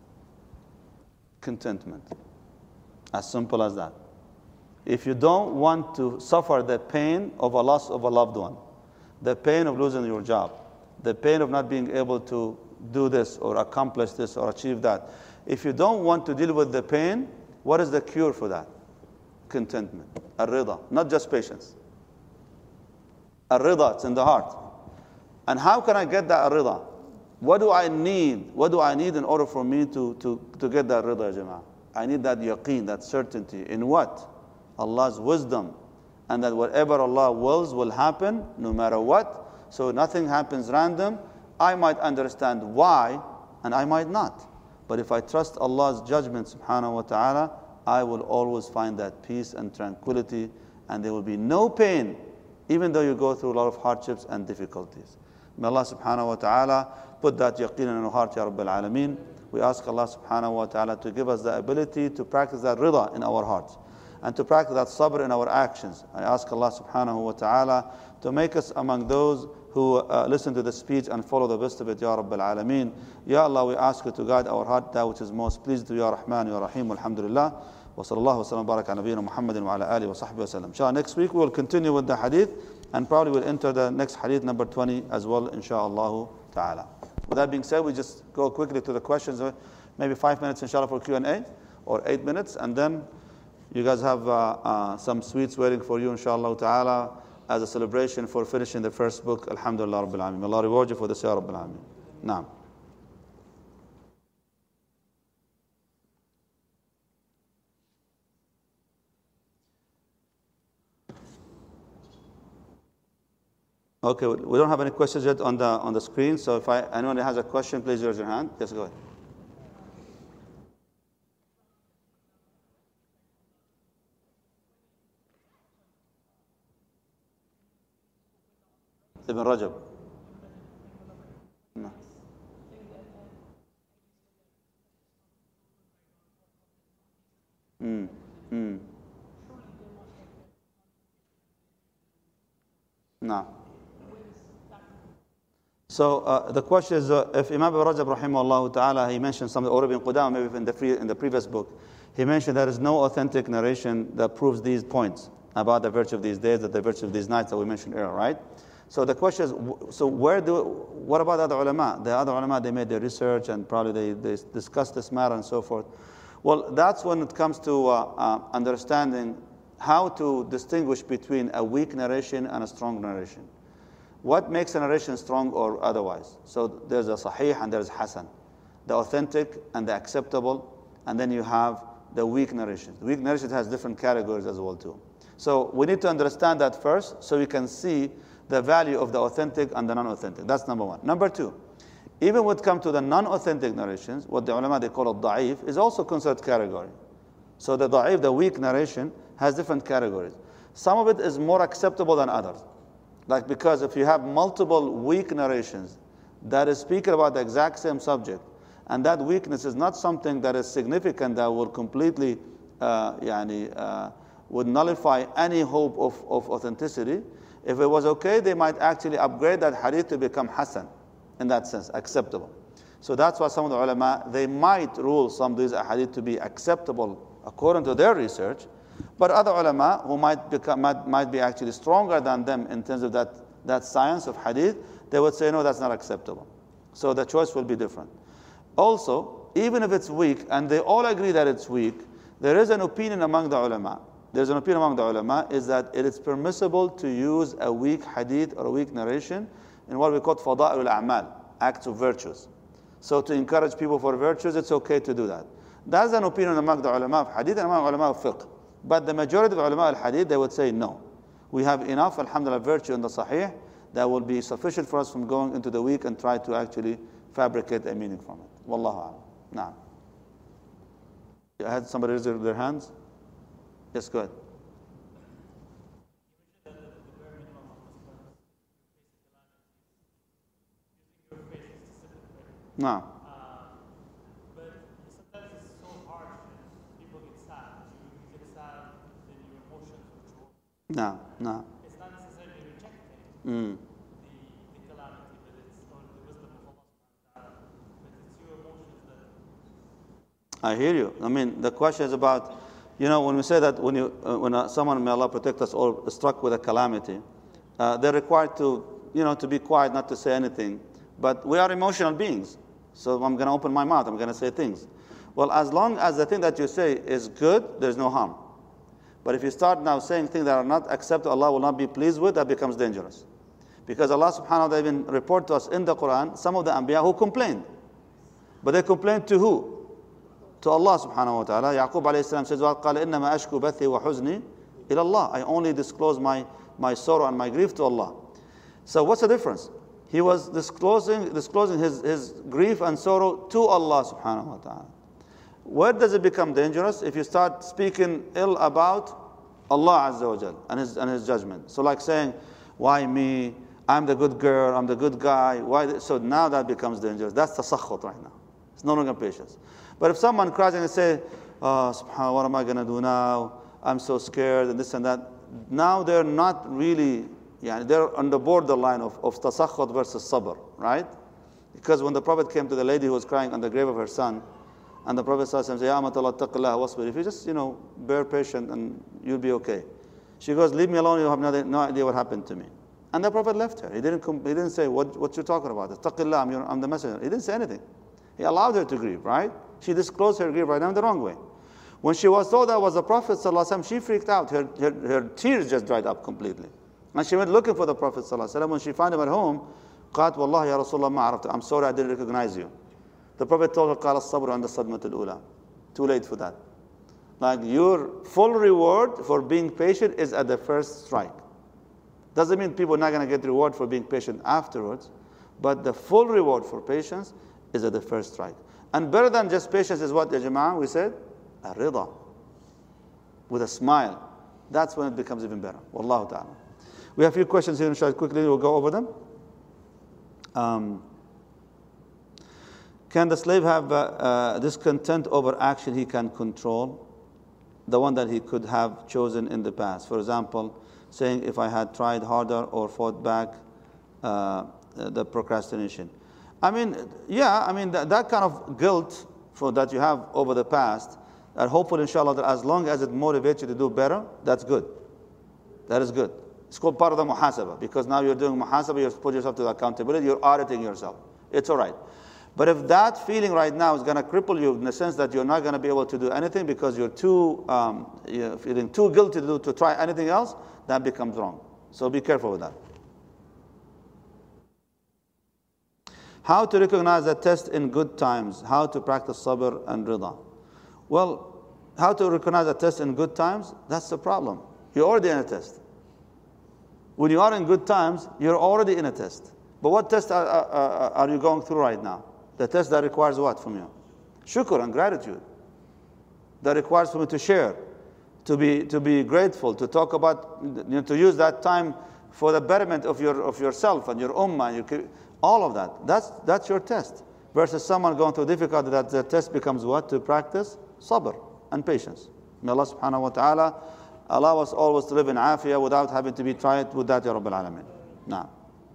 Contentment. As simple as that. If you don't want to suffer the pain of a loss of a loved one, the pain of losing your job, the pain of not being able to do this or accomplish this or achieve that, if you don't want to deal with the pain, what is the cure for that? Contentment. Ar-rida, not just patience. Ar-rida, it's in the heart. And how can I get that ar-rida? What do I need? What do I need in order for me to, to, to get that rida, jama'ah? I need that yaqeen, that certainty. In what? Allah's wisdom. And that whatever Allah wills will happen, no matter what. So nothing happens random. I might understand why, and I might not. But if I trust Allah's judgment, subhanahu wa ta'ala, I will always find that peace and tranquility, and there will be no pain, even though you go through a lot of hardships and difficulties. May Allah subhanahu wa ta'ala put that yaqeen in our heart, Ya Rabbil Alameen. We ask Allah subhanahu wa ta'ala to give us the ability to practice that rida in our hearts and to practice that sabr in our actions. I ask Allah subhanahu wa ta'ala to make us among those who uh, listen to the speech and follow the best of it, Ya Rabbil Alameen. Ya Allah, we ask you to guide our heart that which is most pleased to Ya Rahman, Ya Rahim, alhamdulillah. Wa sallallahu wa sallam barak ala nabiyyina Muhammadin wa ala alihi wa sahbihi wa sallam. Inshallah, next week we will continue with the hadith and probably will enter the next hadith number twenty as well, inshallah ta'ala. With that being said, we just go quickly to the questions, maybe five minutes inshallah for Q and A, or eight minutes, and then you guys have uh, uh, some sweets waiting for you inshallah ta'ala as a celebration for finishing the first book, alhamdulillah rabbil alameen. May Allah reward you for this, ya rabbil alameen. Now. Okay, we don't have any questions yet on the on the screen. So if I, anyone has a question, please raise your hand. Yes, go ahead. Ibn Rajab. No. Hmm. Hmm. No. So uh, the question is, uh, if Imam Ibn Rajab rahimahullah ta'ala, he mentioned something, or Ibn Qudama, maybe in the, free, in the previous book, he mentioned there is no authentic narration that proves these points about the virtue of these days, that the virtue of these nights that we mentioned earlier, right? So the question is, so where do, what about the other ulama? The other ulama, they made their research and probably they, they discussed this matter and so forth. Well, that's when it comes to uh, uh, understanding how to distinguish between a weak narration and a strong narration. What makes a narration strong or otherwise? So there's a sahih and there's hasan. The authentic and the acceptable, and then you have the weak narration. The weak narration has different categories as well too. So we need to understand that first so we can see the value of the authentic and the non-authentic. That's number one. Number two, even when it comes to the non-authentic narrations, what the ulama they call it da'if, is also considered category. So the da'if, the weak narration, has different categories. Some of it is more acceptable than others. Like because if you have multiple weak narrations that is speaking about the exact same subject, and that weakness is not something that is significant that will completely uh, yani, uh, would nullify any hope of, of authenticity. If it was okay, they might actually upgrade that hadith to become hasan, in that sense, acceptable. So that's why some of the ulama, they might rule some of these hadith to be acceptable according to their research, but other ulama who might, become, might, might be actually stronger than them in terms of that, that science of hadith, they would say, no, that's not acceptable. So the choice will be different. Also, even if it's weak, and they all agree that it's weak, there is an opinion among the ulama. There's an opinion among the ulama is that it is permissible to use a weak hadith or a weak narration in what we call fada'il al-a'mal, acts of virtues. So to encourage people for virtues, it's okay to do that. That's an opinion among the ulama of hadith and among ulama of fiqh. But the majority of ulama al-hadith, they would say no. We have enough, alhamdulillah, virtue in the sahih that will be sufficient for us from going into the weak and try to actually fabricate a meaning from it. Wallahu a'lam. Now, I had somebody raise their hands. Yes, go ahead. No. But sometimes it's so harsh and people get sad. You get sad in your emotions. No, no. It's not necessarily rejecting Mm. the, the calamity, but it's or the wisdom of Allah. But it's your emotions that. I hear you. I mean, the question is about, you know, when we say that when you, uh, when uh, someone, may Allah protect us, or struck with a calamity, uh, they're required to, you know, to be quiet, not to say anything. But we are emotional beings. So I'm going to open my mouth, I'm going to say things. Well, as long as the thing that you say is good, there's no harm. But if you start now saying things that are not accepted, Allah will not be pleased with, that becomes dangerous. Because Allah subhanahu wa ta'ala even report to us in the Quran, some of the Anbiya who complained. But they complained to who? To Allah subhanahu wa ta'ala. Yaqub alayhi salam says, وَقَالَ إِنَّمَا أَشْكُ بَثِي وَحُزْنِي إِلَى اللَّهِ. I only disclose my, my sorrow and my grief to Allah. So what's the difference? He was disclosing, disclosing his, his grief and sorrow to Allah subhanahu wa ta'ala. Where does it become dangerous? If you start speaking ill about Allah azza wa jal and his, and his judgment. So like saying, why me? I'm the good girl, I'm the good guy. Why? So now that becomes dangerous. That's tasakhut right now. It's no longer patience. But if someone cries and say, oh, subhanAllah, what am I going to do now? I'm so scared and this and that. Now they're not really, yeah, they're on the borderline of, of tasakhut versus sabr, right? Because when the Prophet came to the lady who was crying on the grave of her son, and the Prophet said, Ya amatallah taqillah wasbir. If you just, you know, bear patient and you'll be okay. She goes, leave me alone, you have no, no idea what happened to me. And the Prophet left her. He didn't, he didn't say, what, what you're talking about? Taqillah, I'm, your, I'm the messenger. He didn't say anything. He allowed her to grieve, right? She disclosed her grief right now in the wrong way. When she was told that was the Prophet ﷺ, she freaked out. Her, her, her tears just dried up completely. And she went looking for the Prophet ﷺ. When she found him at home, قالت والله يا رسول الله ما عرفت. I'm sorry I didn't recognize you. The Prophet told her, قال الصبر عند الصدمة الأولى. Too late for that. Like your full reward for being patient is at the first strike. Doesn't mean people are not going to get reward for being patient afterwards, but the full reward for patience is at the first strike. And better than just patience is what, ya Jama'ah, we said? A rida. With a smile. That's when it becomes even better. Wallahu ta'ala. We have a few questions here, inshallah. Quickly, we'll go over them. Um, can the slave have uh, uh, discontent over action he can control? The one that he could have chosen in the past. For example, saying if I had tried harder or fought back uh, the procrastination. I mean, yeah, I mean, that, that kind of guilt for that you have over the past, and hopefully, inshallah, that as long as it motivates you to do better, that's good. That is good. It's called part of the muhasabah, because now you're doing muhasabah, you've put yourself to accountability, you're auditing yourself. It's all right. But if that feeling right now is going to cripple you in the sense that you're not going to be able to do anything because you're too um, you're feeling too guilty to do, to try anything else, that becomes wrong. So be careful with that. How to recognize a test in good times? How to practice sabr and rida? Well, how to recognize a test in good times? That's the problem. You're already in a test. When you are in good times, you're already in a test. But what test are, are, are you going through right now? The test that requires what from you? Shukr and gratitude. That requires from you to share, to be to be grateful, to talk about, you know, to use that time for the betterment of your of yourself and your ummah, and your, all of that. That's that's your test. Versus someone going through difficulty, that the test becomes what? To practice sabr and patience. May Allah subhanahu wa ta'ala allow us always to live in afiyah without having to be tried with that, Ya Rabbil Alameen. Now.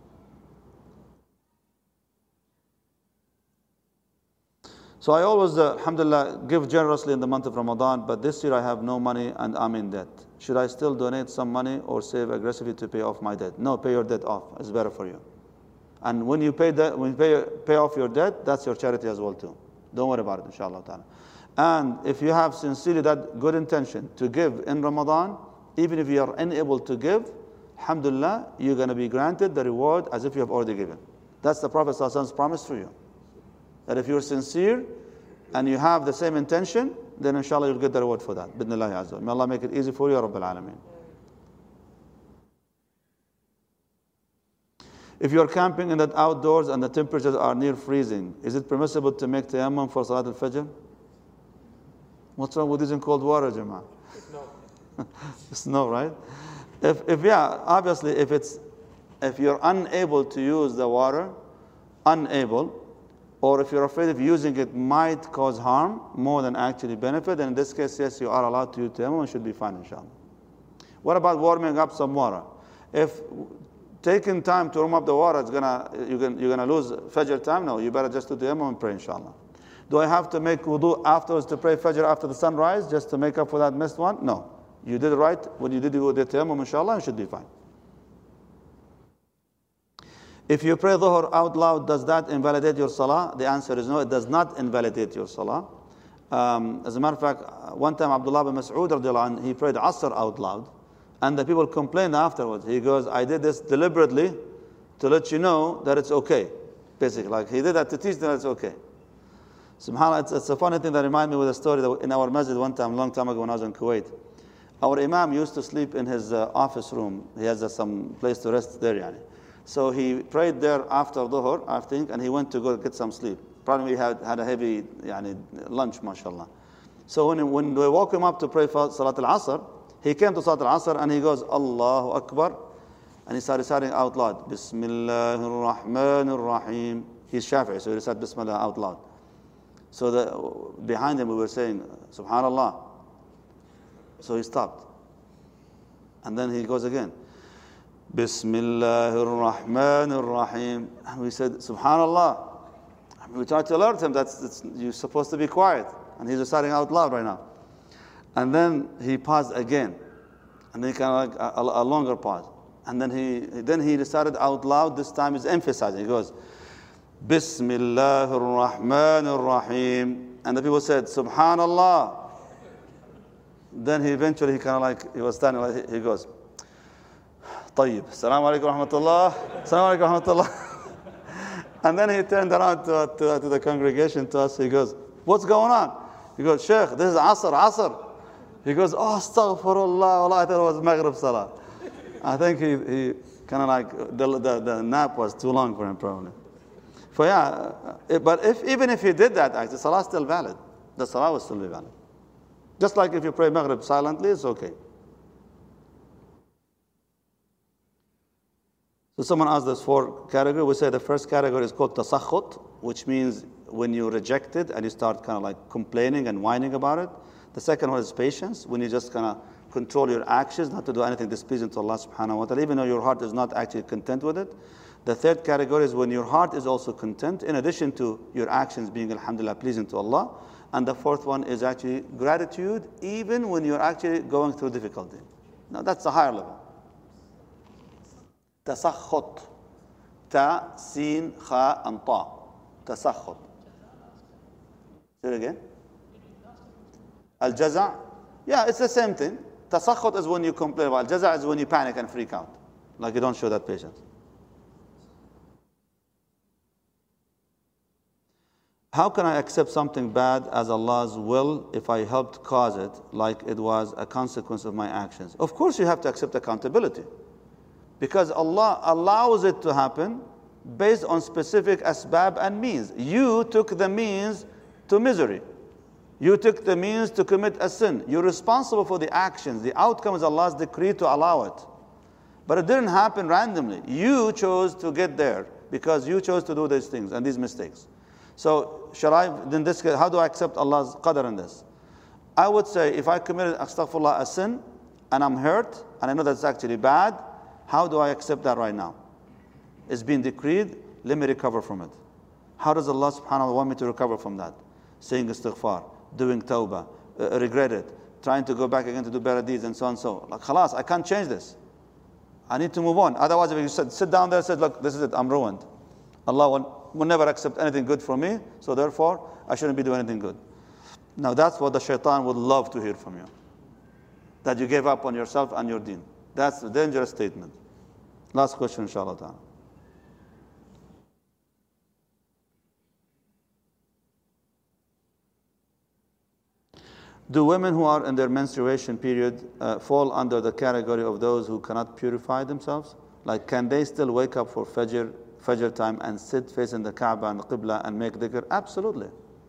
So I always, uh, alhamdulillah, give generously in the month of Ramadan, but this year I have no money and I'm in debt. Should I still donate some money or save aggressively to pay off my debt? No, pay your debt off. It's better for you. And when you pay that, when you pay, pay off your debt, that's your charity as well too. Don't worry about it, inshallah ta'ala. And if you have sincerely that good intention to give in Ramadan, even if you are unable to give, alhamdulillah, you're going to be granted the reward as if you have already given. That's the Prophet ﷺ's promise for you. That if you're sincere and you have the same intention, then inshallah you'll get the reward for that. Bidnillahi azza wa. May Allah make it easy for you, Ya Rabbil Alameen. If you're camping in the outdoors and the temperatures are near freezing, is it permissible to make tayammum for Salat al-Fajr? What's wrong with using cold water, Jama'ah? Snow. Snow, right? If, if yeah, obviously, if it's if you're unable to use the water, unable, or if you're afraid of using it might cause harm more than actually benefit, then in this case, yes, you are allowed to use tayammum and should be fine, inshallah. What about warming up some water? If taking time to warm up the water is gonna you're gonna, you're gonna lose Fajr time, no, you better just do tayammum and pray, inshallah. Do I have to make wudu afterwards to pray Fajr after the sunrise just to make up for that missed one? No. You did it right when you did the tayammum, inshallah, you should be fine. If you pray dhuhr out loud, does that invalidate your salah? The answer is no, it does not invalidate your salah. Um, as a matter of fact, one time Abdullah bin Mas'ud radiallahu anh, he prayed Asr out loud, and the people complained afterwards. He goes, I did this deliberately to let you know that it's okay. Basically, like he did that to teach them that it's okay. SubhanAllah, it's, it's a funny thing that reminds me with a story that in our masjid one time, a long time ago when I was in Kuwait. Our imam used to sleep in his uh, office room. He has uh, some place to rest there, yani. So he prayed there after dhuhr, I think, and he went to go get some sleep. Probably he had, had a heavy yani, lunch, mashallah. So when, when we woke him up to pray for Salat al-Asr, he came to Salat al-Asr and he goes, Allahu Akbar. And he started reciting out loud, Bismillahir Rahmanir Rahim. He's Shafi'i, so he recited Bismillah out loud. So the, behind him we were saying, Subhanallah. So he stopped. And then he goes again. Bismillahir Rahmanir Rahim. And we said, Subhanallah. And we tried to alert him that you're supposed to be quiet. And he's reciting out loud right now. And then he paused again. And then kind of like a, a longer pause. And then he then he recited out loud. This time he's emphasizing. He goes, Bismillahir Rahmanir Rahim. And the people said, Subhanallah. Then he eventually, he kind of like, he was standing like, he goes, Tayyib. Assalamu alaikum wa rahmatullah. Assalamu alaikum wa rahmatullah. And then he turned around to, to, to the congregation, to us. He goes, what's going on? He goes, Sheikh, this is Asr, Asr. He goes, oh, astaghfirullah. Allah, I thought it was Maghrib Salah. I think he, he kind of like, the, the, the nap was too long for him probably. So yeah, but if even if he did that, actually, the Salah is still valid. The Salah will still be valid. Just like if you pray Maghrib silently, it's okay. So someone asked us four categories. We say the first category is called tasakhut, which means when you reject it and you start kind of like complaining and whining about it. The second one is patience, when you just kind of control your actions, not to do anything displeasing to Allah subhanahu wa ta'ala, even though your heart is not actually content with it. The third category is when your heart is also content, in addition to your actions being, alhamdulillah, pleasing to Allah. And the fourth one is actually gratitude, even when you're actually going through difficulty. Now that's a higher level. Tasakhut. Ta, sin, kha, and ta. Tasakhut. Say it again. Al-jaza'. Yeah, it's the same thing. Tasakhut is when you complain. Al-jaza' is when you panic and freak out. Like you don't show that patience. How can I accept something bad as Allah's will if I helped cause it, like it was a consequence of my actions? Of course you have to accept accountability. Because Allah allows it to happen based on specific asbab and means. You took the means to misery. You took the means to commit a sin. You're responsible for the actions. The outcome is Allah's decree to allow it. But it didn't happen randomly. You chose to get there because you chose to do these things and these mistakes. So, shall I, in this case, how do I accept Allah's qadr in this? I would say, if I committed, astaghfirullah, a sin, and I'm hurt, and I know that's actually bad, how do I accept that right now? It's been decreed, let me recover from it. How does Allah subhanahu wa ta'ala want me to recover from that? Saying istighfar, doing tawbah, uh, regret it, trying to go back again to do better deeds, and so on and so on. Like, khalas, I can't change this. I need to move on. Otherwise, if you sit, sit down there and said, look, this is it, I'm ruined. Allah will will never accept anything good from me, so therefore I shouldn't be doing anything good. Now that's what the shaitan would love to hear from you. That you gave up on yourself and your deen. That's a dangerous statement. Last question, inshallah ta'ala. Do women who are in their menstruation period uh, fall under the category of those who cannot purify themselves? Like, can they still wake up for Fajr Fajr time and sit facing the Kaaba and the Qibla and make dhikr? Absolutely.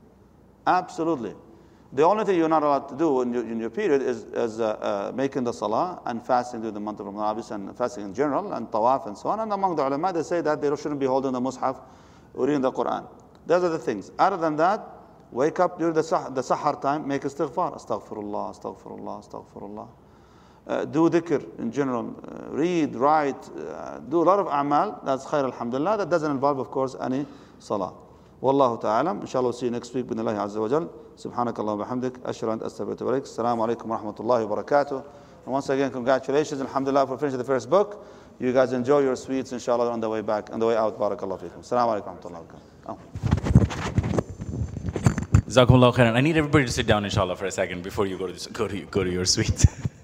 Absolutely. The only thing you're not allowed to do in your, in your period is, is uh, uh, making the salah and fasting during the month of Ramadan, and fasting in general, and tawaf and so on. And among the ulama, they say that they shouldn't be holding the mushaf or reading the Quran. Those are the things. Other than that, wake up during the, sah- the sahar time, make istighfar. Astaghfirullah, astaghfirullah, astaghfirullah. Uh, do dhikr in general, uh, read, write, uh, do a lot of a'mal. That's khair, alhamdulillah. That doesn't involve, of course, any salah. Wallahu ta'ala. Inshallah, we'll see you next week. Bidnillahi azza wa jal. Subhanakallah wa bihamdik. Ashhadu an la ilaha illa anta astaghfiruka wa atubu ilaik. Assalamu alaikum wa rahmatullahi wa barakatuh. And once again, congratulations, alhamdulillah, for finishing the first book. You guys enjoy your sweets, inshallah, on the way back, on the way out. Barakallahu feekum. Assalamu alaikum wa rahmatullahi wa barakatuh. Jazakumullahu khairan. I need everybody to sit down, inshallah, for a second before you go to this, go to go to your suite.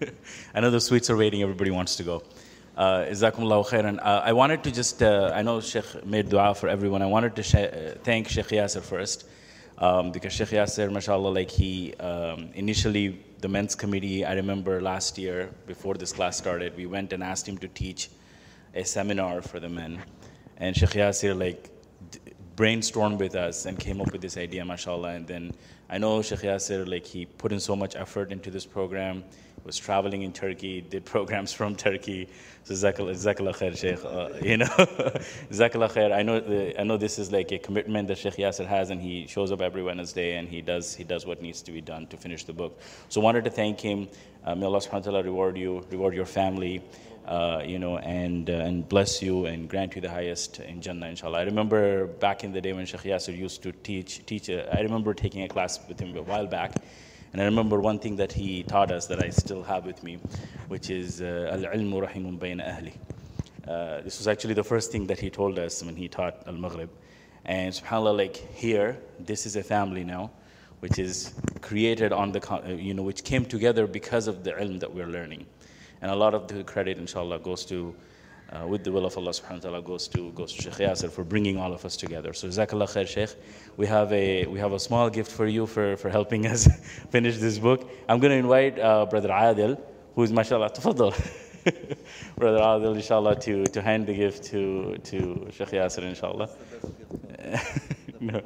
I know the suites are waiting. Everybody wants to go. Uh, Jazakumullahu khairan. Uh, I wanted to just, uh, I know Sheikh made dua for everyone. I wanted to sh- uh, thank Sheikh Yasser first. Um, because Sheikh Yasser, mashallah, like he, um, initially the men's committee, I remember last year, before this class started, we went and asked him to teach a seminar for the men. And Sheikh Yasser, like, d- brainstormed with us and came up with this idea, mashallah. And then I know Sheikh Yasser, like, he put in so much effort into this program. He was traveling in Turkey, did programs from Turkey. So Jazakallah khair, Sheikh. Uh, you know, Jazakallah khair. I know, the, I know this is like a commitment that Sheikh Yasser has, and he shows up every Wednesday, and he does, he does what needs to be done to finish the book. So wanted to thank him. Uh, may Allah subhanahu wa ta'ala reward you, reward your family. Uh, you know, and uh, and bless you and grant you the highest in Jannah, inshallah. I remember back in the day when Sheikh Yasser used to teach, teach. Uh, I remember taking a class with him a while back, and I remember one thing that he taught us that I still have with me, which is al-ilmu rahimun bayna ahli. Uh, this was actually the first thing that he told us when he taught al-Maghrib. And subhanAllah, like here, this is a family now, which is created on the, you know, which came together because of the ilm that we're learning. And a lot of the credit, inshallah, goes to, uh, with the will of Allah subhanahu wa ta'ala, goes to goes to Sheikh Yasser for bringing all of us together. So Jazakallah khair, Sheikh. We have a we have a small gift for you for, for helping us finish this book. I'm going to invite uh, Brother Adil, who is, mashallah, tafaddal. Brother Adil, inshallah, to, to hand the gift to, to Sheikh Yasser, inshallah. No.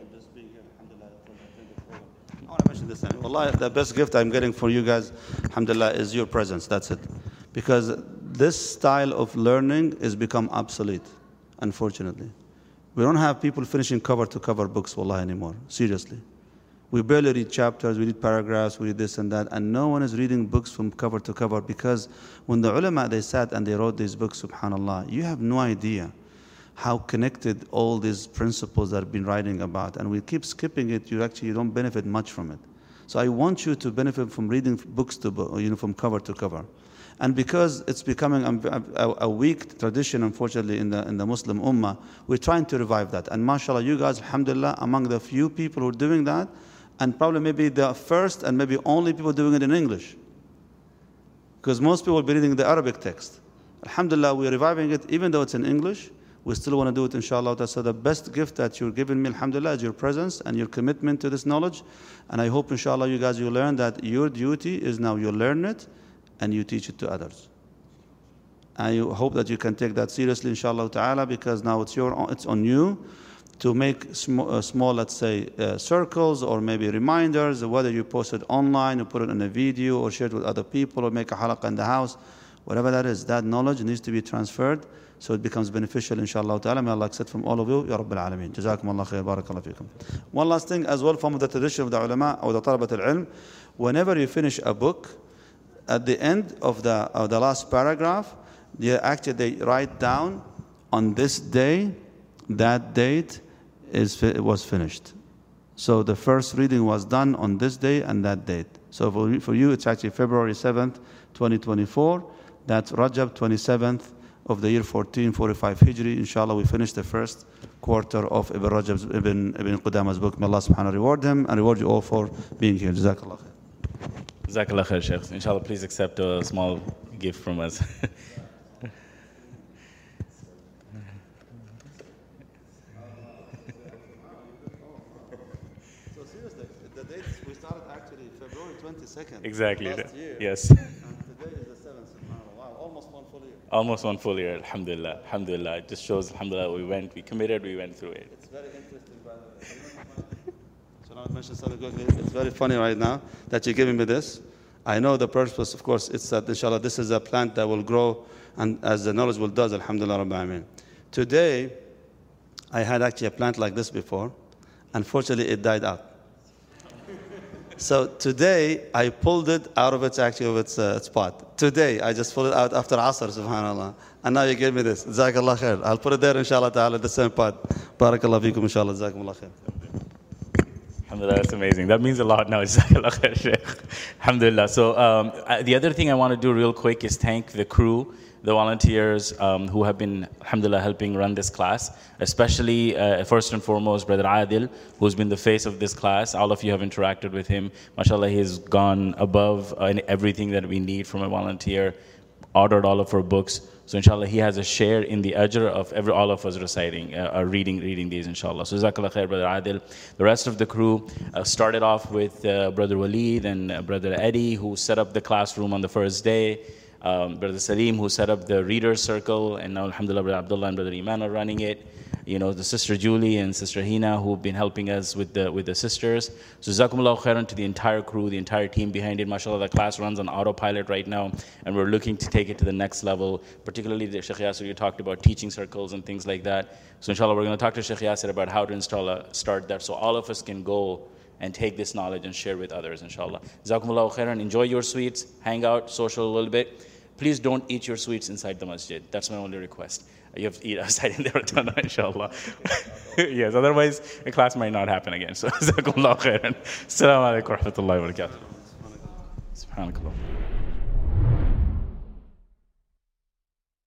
I want to mention this. Wallahi, the best gift I'm getting for you guys, alhamdulillah, is your presence. That's it. Because this style of learning has become obsolete, unfortunately. We don't have people finishing cover to cover books, wallahi, anymore. Seriously. We barely read chapters, we read paragraphs, we read this and that, and no one is reading books from cover to cover, because when the ulama, they sat and they wrote these books, subhanAllah, you have no idea how connected all these principles that I've been writing about, and we keep skipping it, you actually you don't benefit much from it. So I want you to benefit from reading books to book, you know, from cover to cover. And because it's becoming a, a, a weak tradition, unfortunately, in the in the Muslim Ummah, we're trying to revive that. And mashallah, you guys, alhamdulillah, among the few people who are doing that, and probably maybe the first and maybe only people doing it in English. Because most people will be reading the Arabic text. Alhamdulillah, we're reviving it, even though it's in English. We still want to do it, inshallah. So the best gift that you're giving me, alhamdulillah, is your presence and your commitment to this knowledge. And I hope, inshallah, you guys, you learn that your duty is now you learn it and you teach it to others. And I hope that you can take that seriously, inshallah ta'ala, because now it's your it's on you to make sm uh, small, let's say, uh, circles or maybe reminders, whether you post it online or put it in a video or share it with other people or make a halaqah in the house, whatever that is, that knowledge needs to be transferred so it becomes beneficial, inshallah ta'ala. May Allah accept from all of you, Ya Rabbil Alameen. Jazakum Allah khair, barakallah fikum. One last thing as well from the tradition of the ulama or the talabat al-ilm, whenever you finish a book, at the end of the, of the last paragraph, they actually they write down on this day, that date is it was finished. So the first reading was done on this day and that date. So for, for you, it's actually February seventh, twenty twenty-four. That's Rajab twenty-seventh of the year fourteen forty-five Hijri. Inshallah, we finished the first quarter of Ibn Rajab's, Ibn, Ibn Qudama's book. May Allah subhanahu wa ta'ala reward him and reward you all for being here. Jazakallah khair. Jazakallah khair, Shaykh. Inshallah, please accept a small gift from us. So seriously, the date we started actually February twenty-second. Exactly. Last year. Yes. And today is the seventh. Wow, almost one full year. Almost one full year, alhamdulillah. Alhamdulillah. It just shows, alhamdulillah, we went, we committed, we went through it. It's very interesting, by the way. So now I mentioned something quickly. It's very funny right now that you're giving me this. I know the purpose, of course, it's that, inshallah, this is a plant that will grow, and as the knowledge will does, alhamdulillah, rabbil alameen. Today, I had actually a plant like this before. Unfortunately, it died out. So today, I pulled it out of its, actually, of its uh, spot. Today, I just pulled it out after Asr, subhanAllah. And now you gave me this. Jazakallah khair. I'll put it there, inshallah ta'ala, the same pot. Barakallah feekum, inshallah. Jazakumullah khair. Alhamdulillah, that's amazing. That means a lot now. Jazakallah khair, Shaykh. Alhamdulillah. So um, I, the other thing I want to do real quick is thank the crew, the volunteers um, who have been, alhamdulillah, helping run this class, especially, uh, first and foremost, Brother Adil, who's been the face of this class. All of you have interacted with him. MashaAllah, he's gone above uh, in everything that we need from a volunteer, ordered all of our books. So inshallah, he has a share in the ajr of every, all of us reciting, uh, uh, reading reading these, inshallah. So jazakallah khair, Brother Adil. The rest of the crew uh, started off with uh, Brother Waleed and uh, Brother Eddie, who set up the classroom on the first day. Um, Brother Salim, who set up the reader circle, and now alhamdulillah, Brother Abdullah and Brother Iman are running it. You know, the Sister Julie and Sister Hina, who've been helping us with the with the sisters. So jazakumullahu khairan to the entire crew, the entire team behind it. MashaAllah, the class runs on autopilot right now, and we're looking to take it to the next level. Particularly, the Sheikh Yasser, you talked about teaching circles and things like that. So inshallah, we're going to talk to Sheikh Yasser about how to install a, start that, so all of us can go and take this knowledge and share with others, inshallah. Jazakumullahu khairan. Enjoy your sweets, hang out, social a little bit. Please don't eat your sweets inside the masjid. That's my only request. You have to eat outside in the rotunda, inshallah. Yes, otherwise the class might not happen again. So, jazakumullahu khairan. Assalamu alaikum wa rahmatullahi wa barakatuh. Subhanakallah.